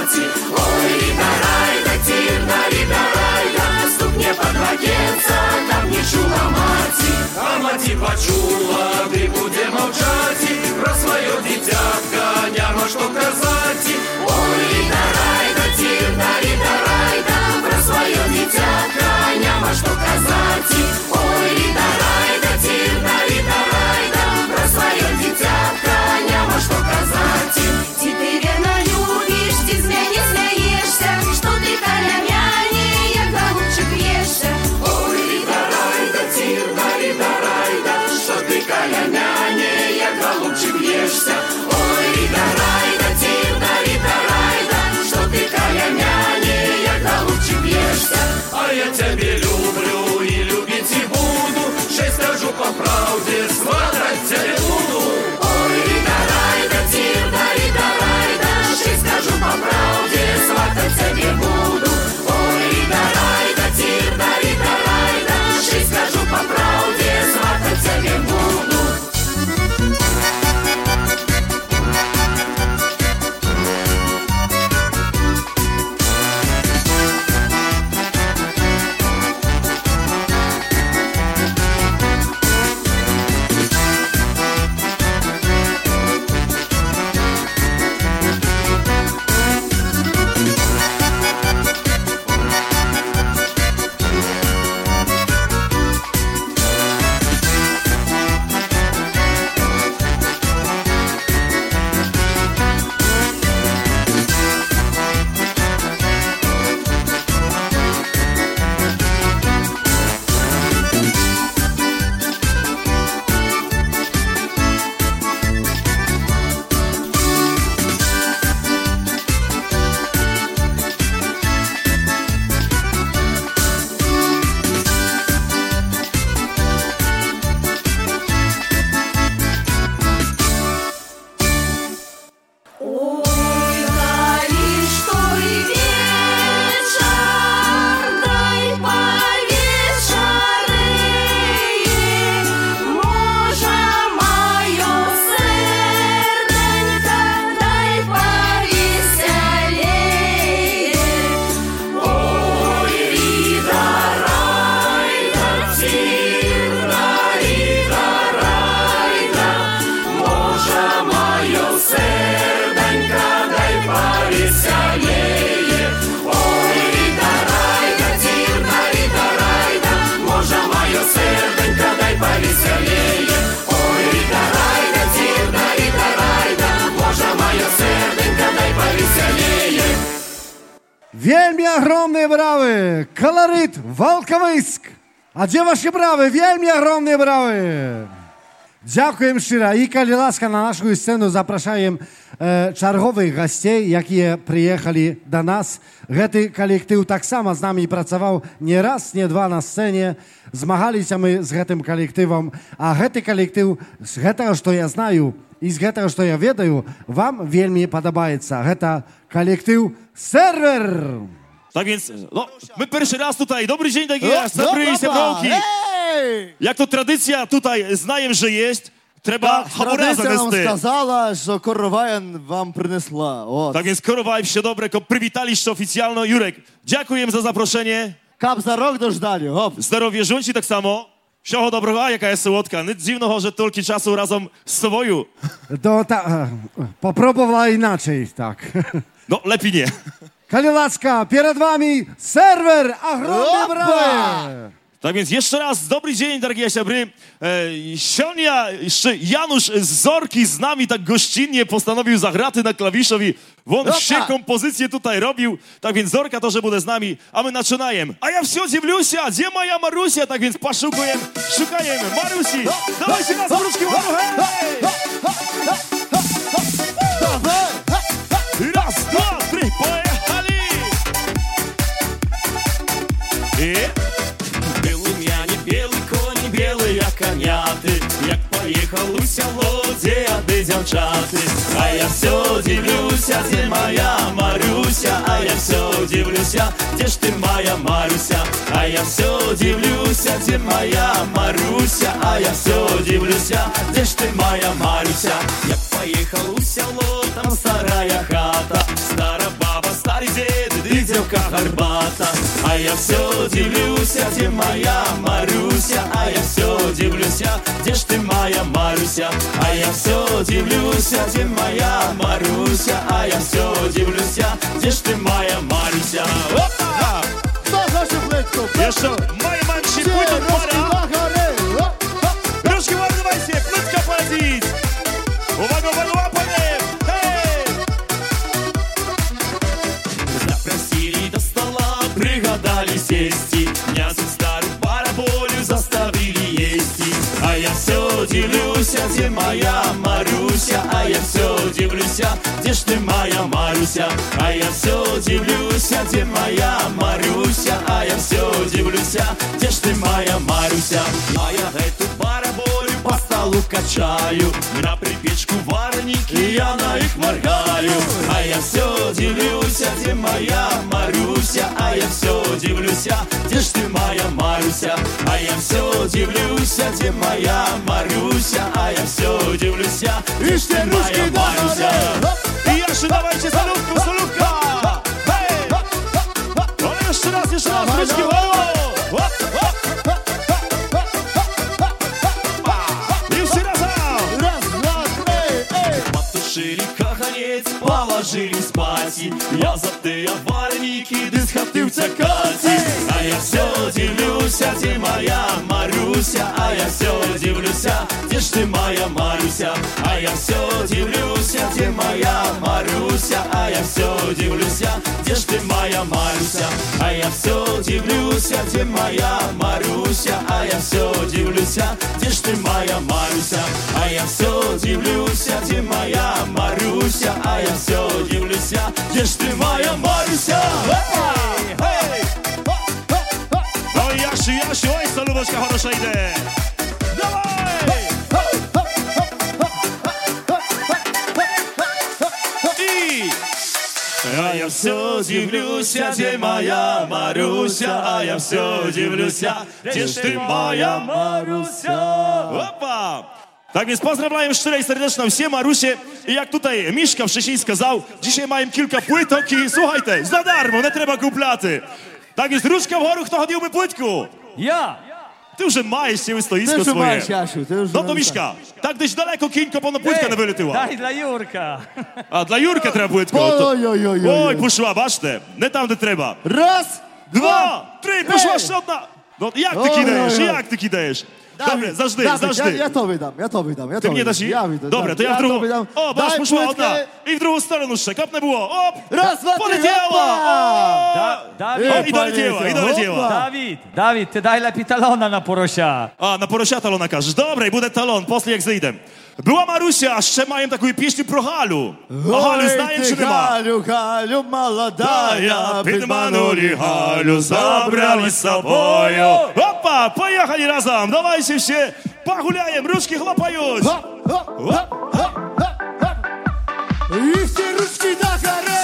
маці. Ой, рида-райда, тірна-рида-райда, стукне под вагенца, там не чула маці. А маці почула, ды буде мовчаці, про своє дитятка няма що казати. Ой, рида-райда, тірна-рида-райда, про своє дитятка няма що казати. Ой, рида-райда, тірна-рида-райда, про своє дитятка няма що казати. Ці ти вірно любиш, ці з мене смієшся, що ти каляняні, як голубчик в'єшся. Ой, рида-райда, тірна-рида-райда, що ти каляняні, як голубчик в'єшся. Ой, рида-райда, тірна-рида-райда, що ти каляняні, як голубчик в'єшся. А я тебе люблю і любить і буду, ще скажу по правді, сватать тебе буду. Ой, рида-райда, тірна-рида-райда, ще скажу по правді, сватать тебе буду. Ой, рида-райда, тірна-рида-райда, ще скажу по правді, сватать тебе буду. Вельми огромные бравы! Колорит Волковыск! А где ваши бравы? Вельми огромные бравы! Дякуємо щиро. І, коли ласка, на нашу сцену запрошуємо чергових гостей, які приїхали до нас. Гэты колектив так само з нами працював не раз, не два на сцені. Змагалися ми з гэтым колективом. А гэты колектив, з гэтага, що я знаю, і з гэтага, що я ведаю, вам вельми подобається. Гэта колектив «Сервер». Tak więc, no, my pierwszy raz tutaj. Dobry dzień, takie sabry, sabrołki. Jak to tradycja tutaj, знаем, że jest, треба хабура Традиція нам занести. сказала, що Короваєн вам принесла. От. Tak więc, Korowaj, все добре, привіталиście oficjalno. Jurek, dziękuję za zaproszenie. Кап за рок дождали, гоп. Здоров'я жонці так само. Всього доброго, а яка є солодка. Не дивного, що тільки часу разом з собою. Попробувала inaczej, так. No, lepiej nie. Коли ласка, перед вами «Сервер». Огромные бравы! Tak więc jeszcze raz dobry dzień, drogie siabry. Sionia, jeszcze Janusz z Zorki z nami tak gościnnie postanowił zagrać na klawiszowi. Won wsie kompozycje tutaj robił. Tak więc Zorka to, że będzie z nami, a my zaczynajemy. A ja все dziwluся, gdzie moja Marusia? Tak więc poszukujem, szukajemy Marusi. Dawajcie nas, wróczki, hej! Raz, dwa, trzy, pojechali! Белый коні, белые коняти, як поїхав у село, де ади дівчати. А я все дивлюся, де моя Маруся, а я все дивлюся, де ж ти моя Маруся. А я все дивлюся, де моя Маруся, а я все дивлюся, де ж ти моя Маруся. Як поїхав у село, там старая хата, стара баба высока горбата. А я все дивлюся, где моя Маруся. А я все дивлюся, где ж ты моя Маруся. А я все дивлюся, где моя Маруся. А я все дивлюся, где ж ты моя Маруся. Опа! Kto zaczął fletką? Jeszcze moje manci pójdą para. Różki ładnie wajsie, fletka poradzić. Uwaga, uwaga, łapanie. Hej! Запросили до стола, пригадали сесть. Мясо старую бараболю заставили есть. А я все дивлюся, где моя Маруся. А я все дивлюся, где ж ты моя Маруся. А я все дивлюся, где моя Маруся. А я все дивлюся, где ж ты моя Маруся. А я эту бараболю по столу качаю. На припечку вареники я на их моргаю. А я все дивлюся, где моя Маруся. А я все дивлюся, где ж ты моя Маруся. А я все дивлюся, где моя Маруся. А я все дивлюся, где ж ты моя Маруся. I jeszcze dawajcie salutką, salutkę. Hej! Ale jeszcze raz, różki, I jeszcze razem. Raz, dwa, trzy, Потушили каганець, положили спать. Я за те вареники, десь хотів цякати. А я все дивлюся, де моя Маруся. А я все дивлюся, де ж ти моя Маруся. А я все дивлюся, де моя Маруся. А я все дивлюся, де ж ти моя Маруся. А я все дивлюся, де моя Маруся. А я все дивлюся, де ж ти моя Маруся. А я все дивлюся, де моя Маруся. А я все дивлюся, де ж ти моя Маруся. Hej! Oj, Jasiu, oj, salubeczka хороша йде. Dawaj! I... А я все дивлюся, где моя Маруся. А я все дивлюся, где ж ty moja Marusia. Opa! Tak więc pozdrawiam szczerze i serdecznie wszystkie Marusie. I jak tutaj Miszka wcześniej сказал, dzisiaj mają kilka płytok i słuchajcie, za darmo, nie trzeba kuplaty. Tak więc różka wgórę, kto chodziłby płytku? Ja! Ty już masz się stoisko Ty już swoje. masz, Jasiu, ty już No to masz. Miszka, tak gdzieś daleko kinko po płytkę nie wyletyła. Daj dla Jurka. A dla Jurka trzeba płytko. Oj, poszła, baczte, nie tam, gdzie trzeba. Raz, dwa, trzy, poszła jeszcze jedna. No jak ty kidajesz, jak ty kidajesz? Dobra, zażdy. Ja to wydam. Ty mnie dasz i? Ja wyjdę. Dobra, to ja w drugą. O, basz, Daj poszła płytkę. ona. I w drugą stronę nóżkę, kopnę było. Op! Raz, dwa, trzy, poleciała! Dawid, O, i doleciała. Dawid, ty daj lepiej talona na porosia. A, na porosia talona każesz. Dobra, i буде talon, после jak zejdę. Była Marusia, a jeszcze mają taką pieśń pro Halu. A Halu znają czy nie ma? Галю, молодая, Підманули Галю, забрали з собою. Опа, поехали разом, давайте все погуляем, ручки хлопают. И все ручки до горы.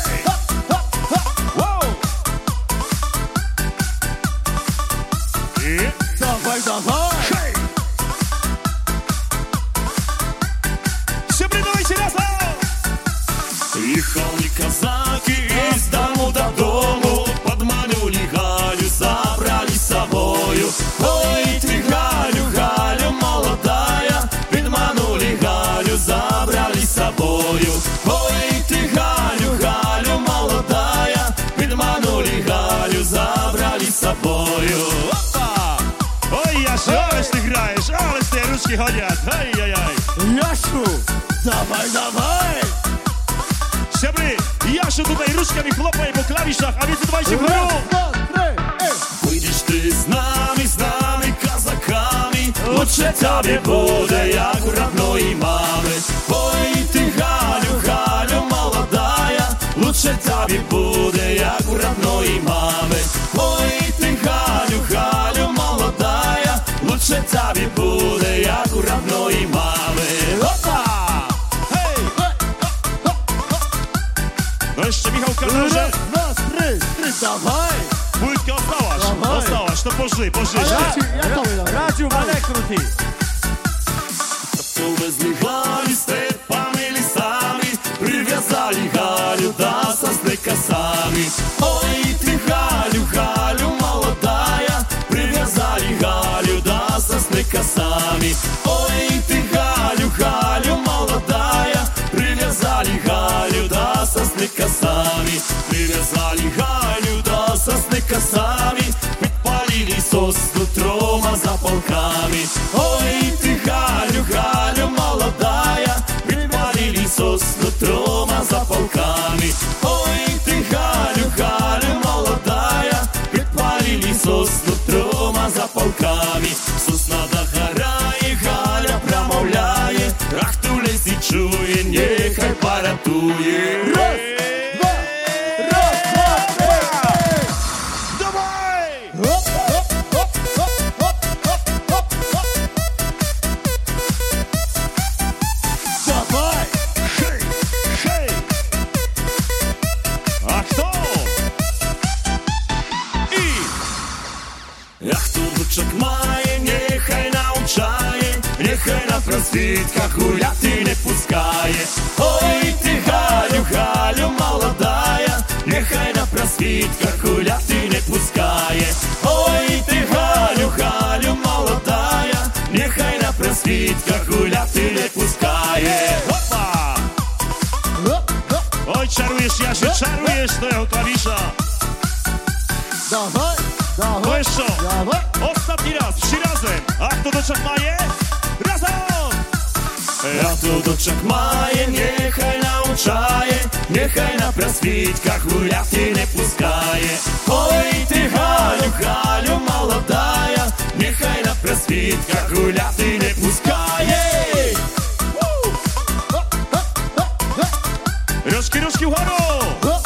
Давай. Все придумайте разом. Їхали казаки із дому додому, подманули Галю, забрали з собою. Ой, ти Галю, Галю, молодая, підманули Галю, забрали з собою. Ой, ти Галю, Галю, молодая, підманули Галю, забрали з собою. Ой, Яшу, ale ty grajesz, ale te ruczki chodят. Ай-яй-яй. Jasiu, dawaj. Siabry, Jasiu tutaj ruczkami chlopaje po klawiszach, a więc dawajcie w górę. Pójdziesz ty z nami, kazakami, lучше tobie буде, jak u родной mamy. Oj, ty Галю, Галю, молодая, lучше tobie буде, jak u родной mamy. Oj, ty Галю, Галю, молодая, lучше tobie буде, jak u родной mamy. Opa! No jeszcze Michał Kamerze. Raz, dwa, trzy, dawaj. Płytkę ostałaś, to poszli. Ja to wydam. Radziu, ale kruti. Увезли Галю степами лісами, прив'язали Галю до сосни косами. Ой, ты, Галю, Галю, молодая, привязали Галю до сосны косами. Ой, ты, Галю, Галю, молодая, привязали Галю до сосны косами. Привязали Галю до сосны косами, подпалили сосну трома за полками. Ой, ты, Галю, Галю, молодая, подпалили сосну трома за полками. Ой, ты, Галю, Галю, молодая, подпалили сосну трома за полками. Сосна догорає, Галя промовляє, ах, ту лесі чує, нехай поратує. Нехай на просвітках гуляти не пускає. Ой, ти, Галю, Галю, молодая, нехай на просвітках гуляти не пускає. Ой, ти, Галю, Галю, молодая, нехай на просвітках гуляти не пускає. Опа! Oj, czarujesz, Jasiu, czarujesz tego klawisza. Dawaj, dawaj, To jeszcze. dawaj. Ostatni raz, 3 razem. A kto do czak maje? Razem! А хто дочок має, нехай научає, нехай на просвітках гуляти не пускає. Ой, ти, Галю, Галю, молодая, нехай на просвітках гуляти не пускає. Ruszki, ruszki, uchoru!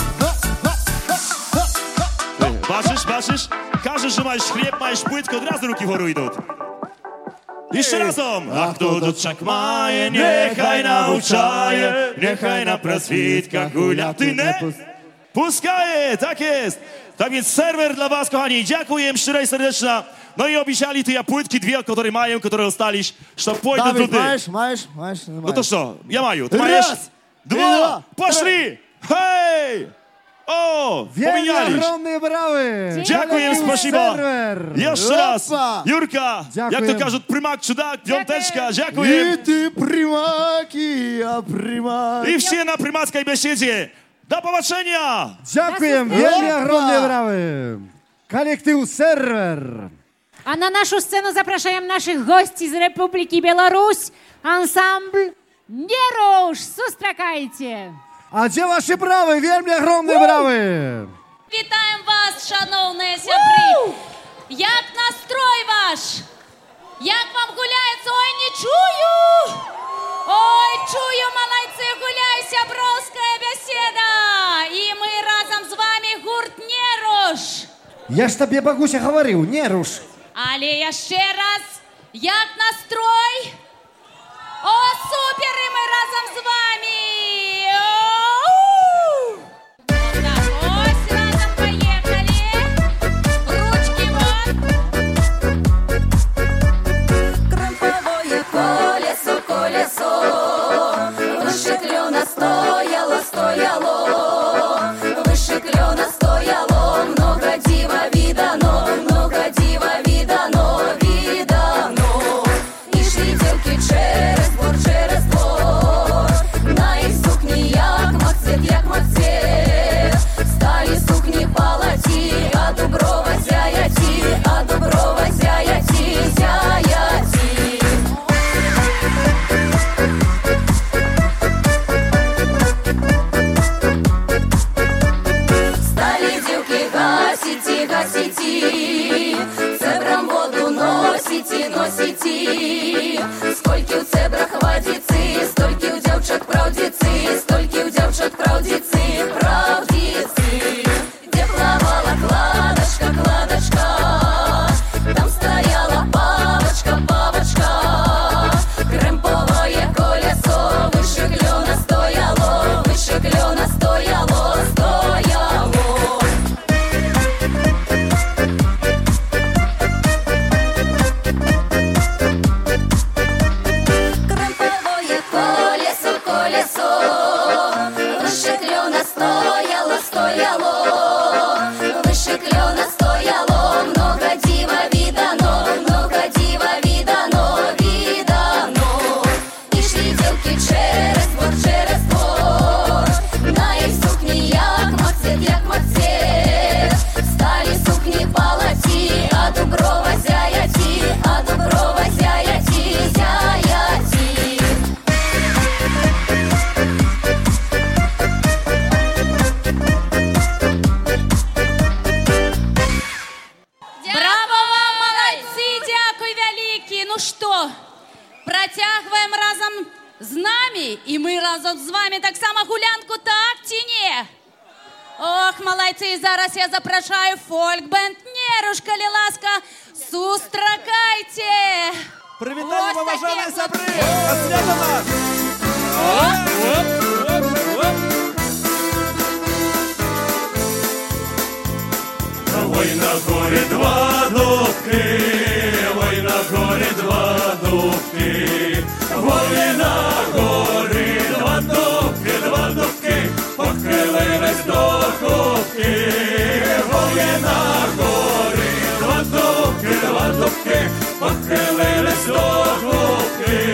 Ważysz, ważysz? Każesz, że masz chleb, masz płytko, od razu ruki choru idą. Jeszcze razem! А хто дочок має, нехай научає, нехай на просвітках гуляти не Puskaje, tak jest! Tak więc serwer dla was, kochani. Dziękuję, szczerze i serdeczna. No i obiecali tu ja płytki dwie, które mają, które ostaliś, że pójdę Dawid, tutaj. маєш? No to co? Ja maju. Ty majesz? Raz, 2, poszli! Hej! O, pomieniali. Огромные браwy! Dziękuję, spasibo. Jeszcze raz. Opa. Jurka, jak Dziękuję. to każą, prymak, czydak, piąteczka. Dziękuję. І ти примак, і я примак. I wszyscy na prymackiej besiedzie. Do popatrzenia! Дякуем! Вельми огромные браwy! Коллектив Сервер! A na naszą scenę zapraszają naszych gości z Republiki Białoruś, ansambl Nie rusz! Сустракайте! А где ваши бравы? Вельми огромные бравы! Вітаємо вас, шановні сябри! Як настрой ваш? Як вам гуляється? Ой, не чую! Ой, чую, малайцы, гуляй, сябровська бесіда! І ми разом з вами гурт «Не руш». Я ж тебе, Багуся, говорил, не руш! Але ще раз, як настрой? О, супер, і ми разом з вами! Так, ось разом поїхали. Ручки вон. Крамповое колесо, колесо, выше клена стояло, стояло, выше клена стояло, много дива видано, много дива видано, видано. І шли дівки через двор, на їх сукні як мацет, стали сукні палаті, а дуброва зяяті, а дуброва зяяті, зяяті. Стали дівки гасіті, гасіті, цебрам воду носіті, носіті. Скільки у цебрах водиці, стільки у дівчат правдиці, стільки у дівчат правдиці, правдиці. Де плавала кладочка, кладочка, там стояла павочка, павочка. Кремповое колесо, выше клена стояло, выше клена стояло, стояло. з нами, і ми разом з вами так само гулянку, так чи ні? Ох, молодці, зараз я запрошую фольк-бенд Нерушка, ласка, зустракайте. Привітання, поважані сябри! Свято нас! Ой, на горі два дубки, ой, на горі два дубки, ой, на горі два дубки, похилились до кубки, ой, на горі два дубки, похилились до кубки,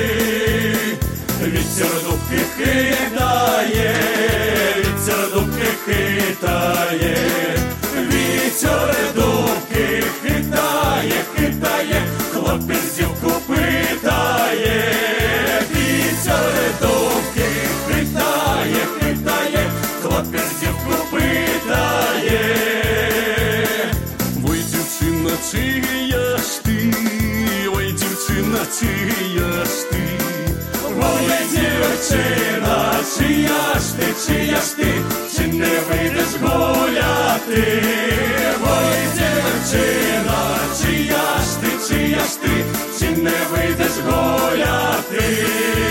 вітер дубки хитає, вітер дубки хитає, вітер дубки хитає, хитає, хлопець дівку питає, вітер дубки хитає, хитає, хлопець дівку питає. Ой, дівчина, чия ж ти, ой, дівчина, чия ж ти, ой, дівчина, чия ж ти, чи не вийдеш гуляти? Ой, дівчина, чия ж ти, чи не вийдеш гуляти?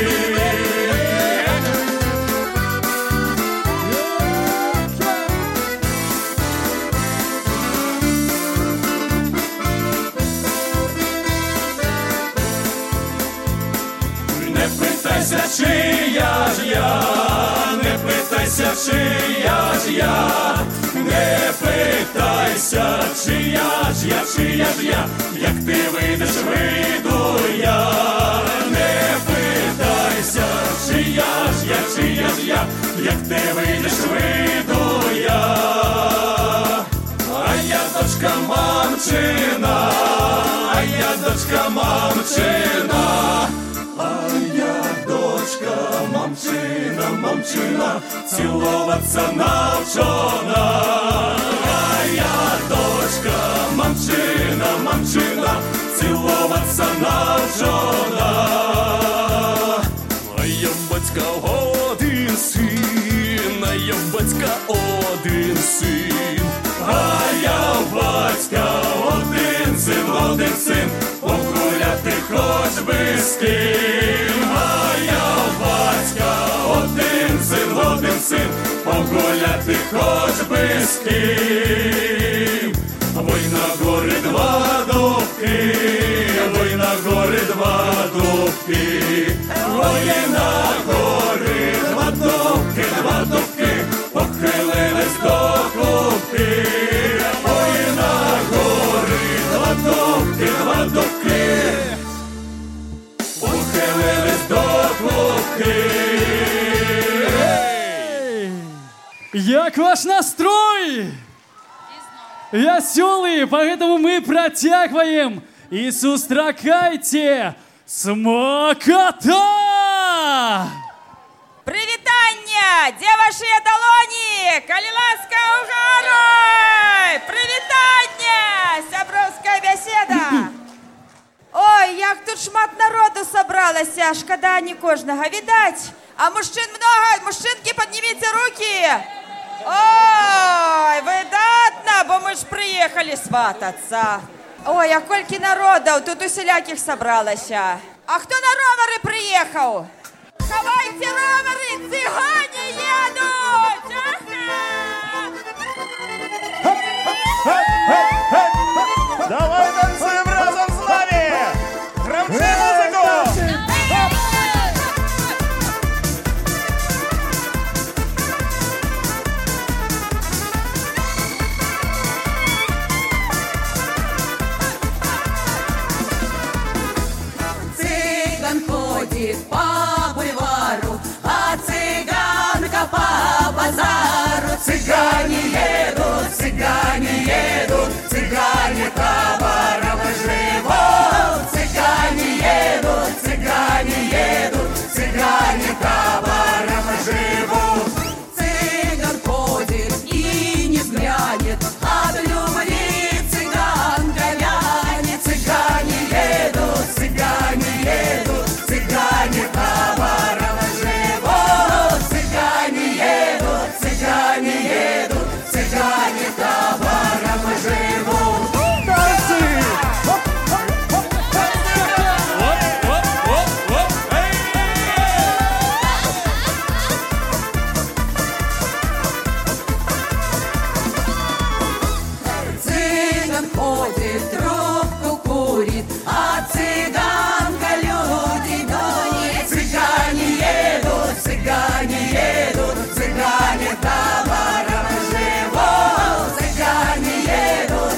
Не питайся, чия ж я, не питайся, чия ж я, не питайся, чия ж я, як ти вийдеш, вийду я. Не питайся, чия ж я, як ти вийдеш, вийду я. А я дочка мамчина, а я дочка мамчина, а я дочка мамчина, мамчина, цілуватися навчена. А я дочка мамчина, мамчина, цілуватися навчена. А я батька один син, а я батька один син, а я батька один син, погуляти хоч би з ким. А я батька один син, погуляти хоч би з ким. Ой, на горі два дубки, ой, на горі два дубки, ой, на горі два дубки, похилились до кубки. Ой, на горі два дубки, похилились до кубки. Як ваш настрой? Веселый, поэтому мы протягиваем и зустракайте смакота! Привітання! Де ваші долоні? Коли ласка угарой! Привітання! Сябровська бесіда! Ой, як тут шмат народу собралося, шкода не кожного. Видать, а мужчин много, мужчинки, підніміться руки! Ой, видатно, бо ми ж приїхали свататься. Ой, а кольки народу, тут усіляких собралося. А хто на ровери приїхав? Ховайте ровери, цигани їдуть! Давай танцуем разом с нами! Громче музыку! Цыган ходит по бульвару, а цыганка по ходит, трубку курит, а цыганка люди гонит. Цыгане едут, цыгане товаром живут. Цыгане едут,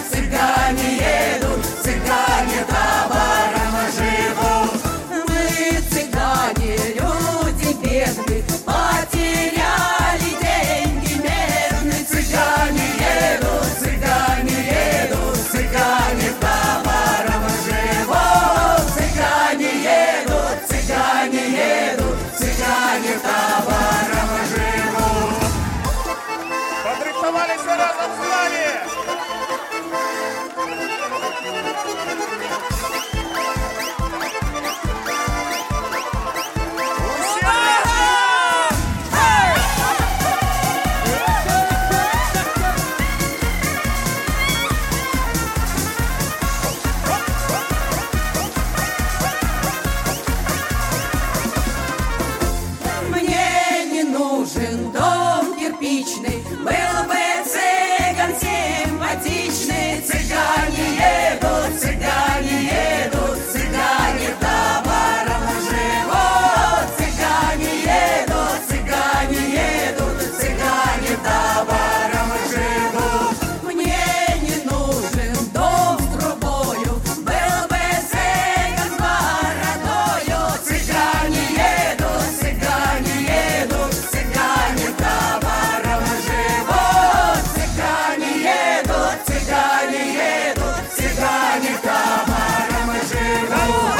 цыгане товаром живут. Мы цыгане, люди бедные, потеряли деньги медные. Цыгане едут, цыгане товаром живут. Цыгане едут, цыгане товаром живут. Подрихтовались разом с нами! Мне не нужен дом кирпичный, был бы цыган симпатичный. Цыгане едут, цыгане товаром живут. Цыгане едут, цыгане товаром живут. Мне не нужен дом с трубою, был бы цыган с бородою. Цыгане едут, цыгане товаром живут. Цыгане едут, цыгане товаром живут.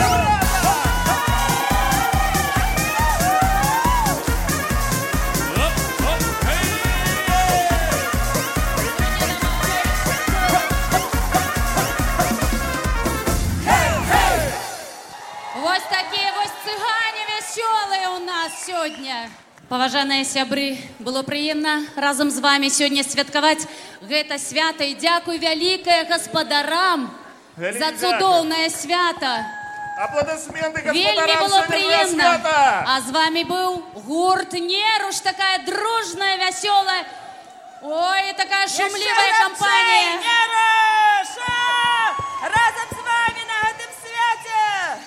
Вот такие вот цыгане веселые у нас сегодня. Паважаныя сябры, было прыемна разом з вами сёння святкаваць гэта свята. І дзякуй вялікае гаспадарам за цудоўнае свята. Аплодисменты Вельмі господарам было сегодня на прыемна. свято! А з вами быў гурт Неруш, такая дружная, вясёлая. Ой, такая шумлівая кампанія. Неруша! Разом с вами на этом святе!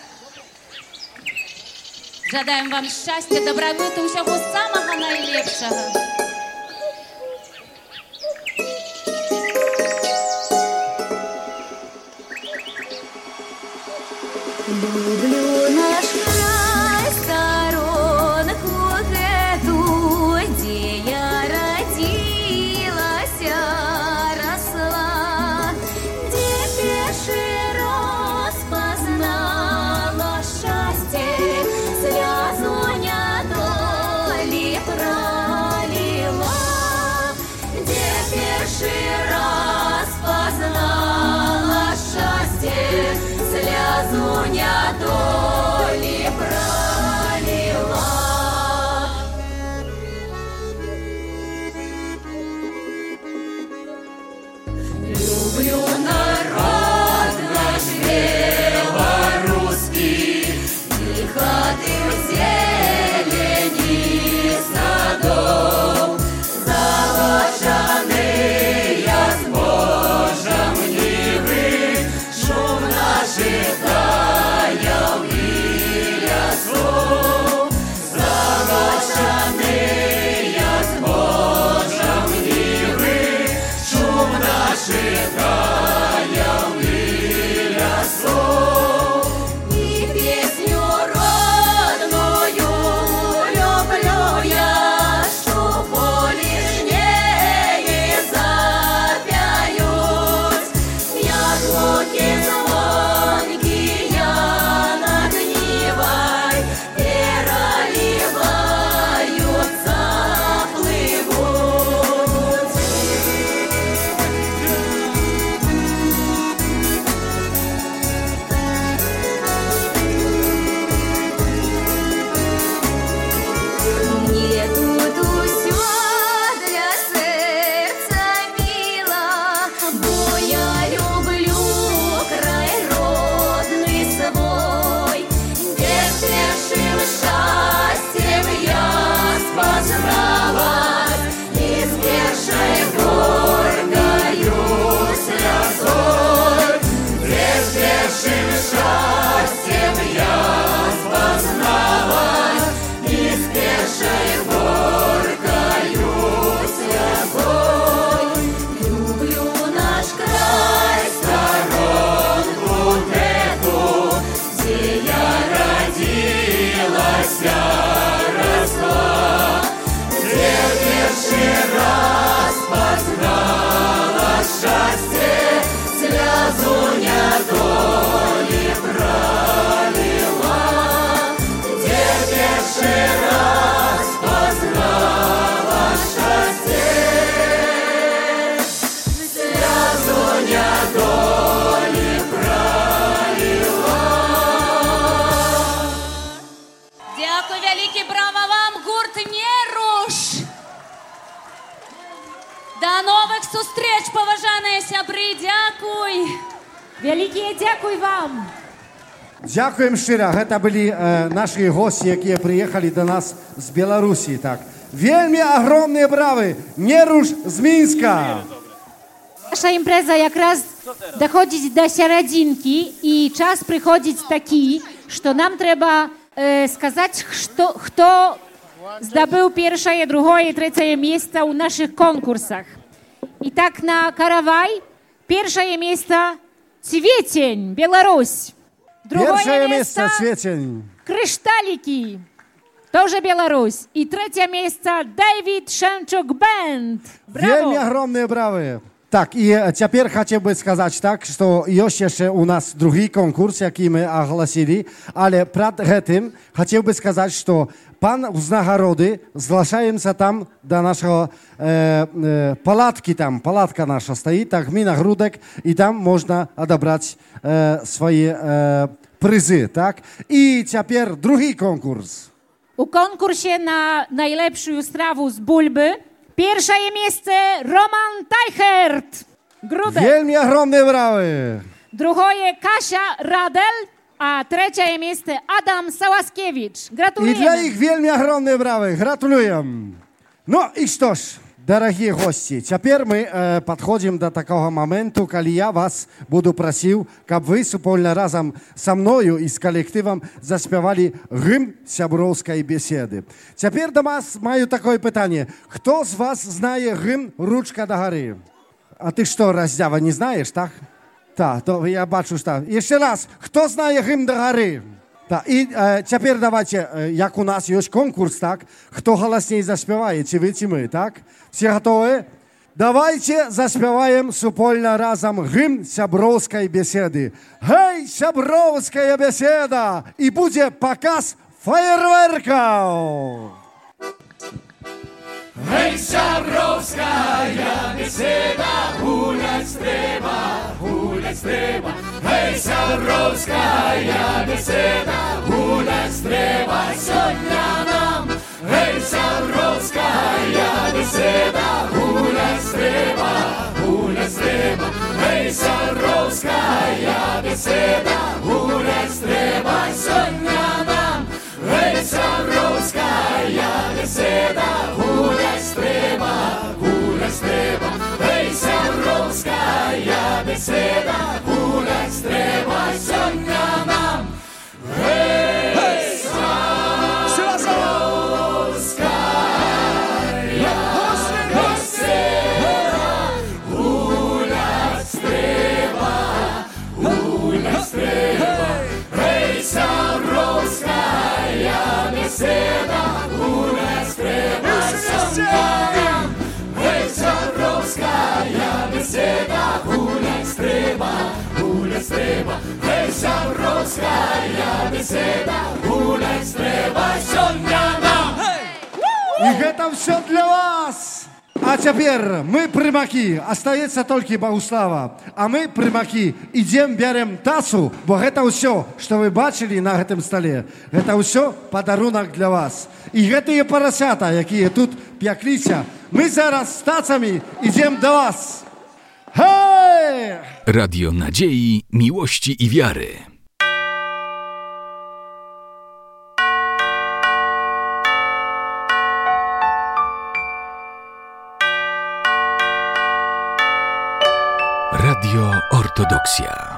Жадаем вам шчасця, дабрабыту, усяго самага найлепшага. Люблю наш край, сторонку гэту, где я родилась, росла, где первый раз познала счастье, слезу недоли пролила, где первый раз познала счастье, слезу недоли пролила. Люблю народ наш белорусский, и хаты в зелени садов, заложенные с Божьим нивы, шум наших гаев и лесов, заложенные с Божьим нивы, шум наших гаев. сустреч, поважаныя сябры, дзякуй. Вялікія дзякуй вам. Дякуем шчыра. Гэта былі нашы госці, якія прыехалі да нас з Беларусі. Так. Вельмі агромныя бравы. Неруш з Мінска. Наша імпрэза якраз даходзіць да сярадзінкі, і час прыходзіць такі, што нам трэба сказаць, хто здабыў першае, другое, трэцяе месца ў нашых конкурсах. І так на каравай першае месца Цвецень, Беларусь. Другое месца Цвецень. Крышталікі, тоже Беларусь. І трэцяе месца Дэвід Шэнчук Бэнд. Вельмі агромныя бравы. Так, і цяпер хацеў бы сказаць так, што ёсць яшчэ у нас другі конкурс, які мы агласілі, але прад гэтым хацеў бы сказаць, што пан узнагароды зглашаемся там да нашага палаткі там, палатка наша стаіць, так, мінагрудак, і там можна адабраць свае прызы, так? І цяпер другі конкурс. У конкурсе на найлепшую страву з бульбы pierwsze miejsce Roman Teichert. Grudek. Wielmi ogromne brawy. Drugie Kasia Radel, a trzecie miejsce Adam Sałaskiewicz. Gratulujemy. I dla ich wielmi ogromne brawy. Gratuluję. No i cóż, дорогие гости, теперь мы подходим до такого момента, когда я вас буду просил, как вы супольно разом со мною и с коллективом заспевали гимн сябровской беседы. Теперь до вас маю такое питание. Кто из вас знает гимн «Ручка до горы»? А ты что, Раздява, не знаешь, так? Так, то я бачу, что... Еще раз, кто знает гимн до горы? Так, і тепер давайте, як у нас є конкурс, так? Хто голосніше заспіває, чи ви, чи ми, так? Всі готові? Давайте заспіваємо супольно разом гімн сябровської бесіди. Гей, сябровська бесіда! І буде показ феєрверків! Hej, Sябровская беседа, гулять треба, гулять треба. Hej, Sябровская беседа, гулять треба сьогодні нам. Hej, Sябровская беседа, гулять треба, гулять треба. Hej, Sябровская беседа, гулять треба сьогодні нам. Hej, Sябровская беседа, гулять треба, гулять треба. Hej, Sябровская беседа, гулять треба сьогодні нам. Hej, Sябровская беседа, гулять треба, гулять треба. Hej, Sябровская беседа, гулять треба сьогодні нам. Hej, Sябровская беседа, гулять треба, гулять треба. Hej, Sябровская беседа, гулять треба сьогодні нам. И это все для вас! А теперь мы, примаки, остается только Богуслава. А мы, примаки, идем, берем тасу, бо это все, что вы бачили на этом столе, это все подарунок для вас. И эти поросята, которые тут пеклися, мы зараз с тацами идем до вас. Hej! Radio Nadziei, Miłości i Wiary. Radio Ortodoksja.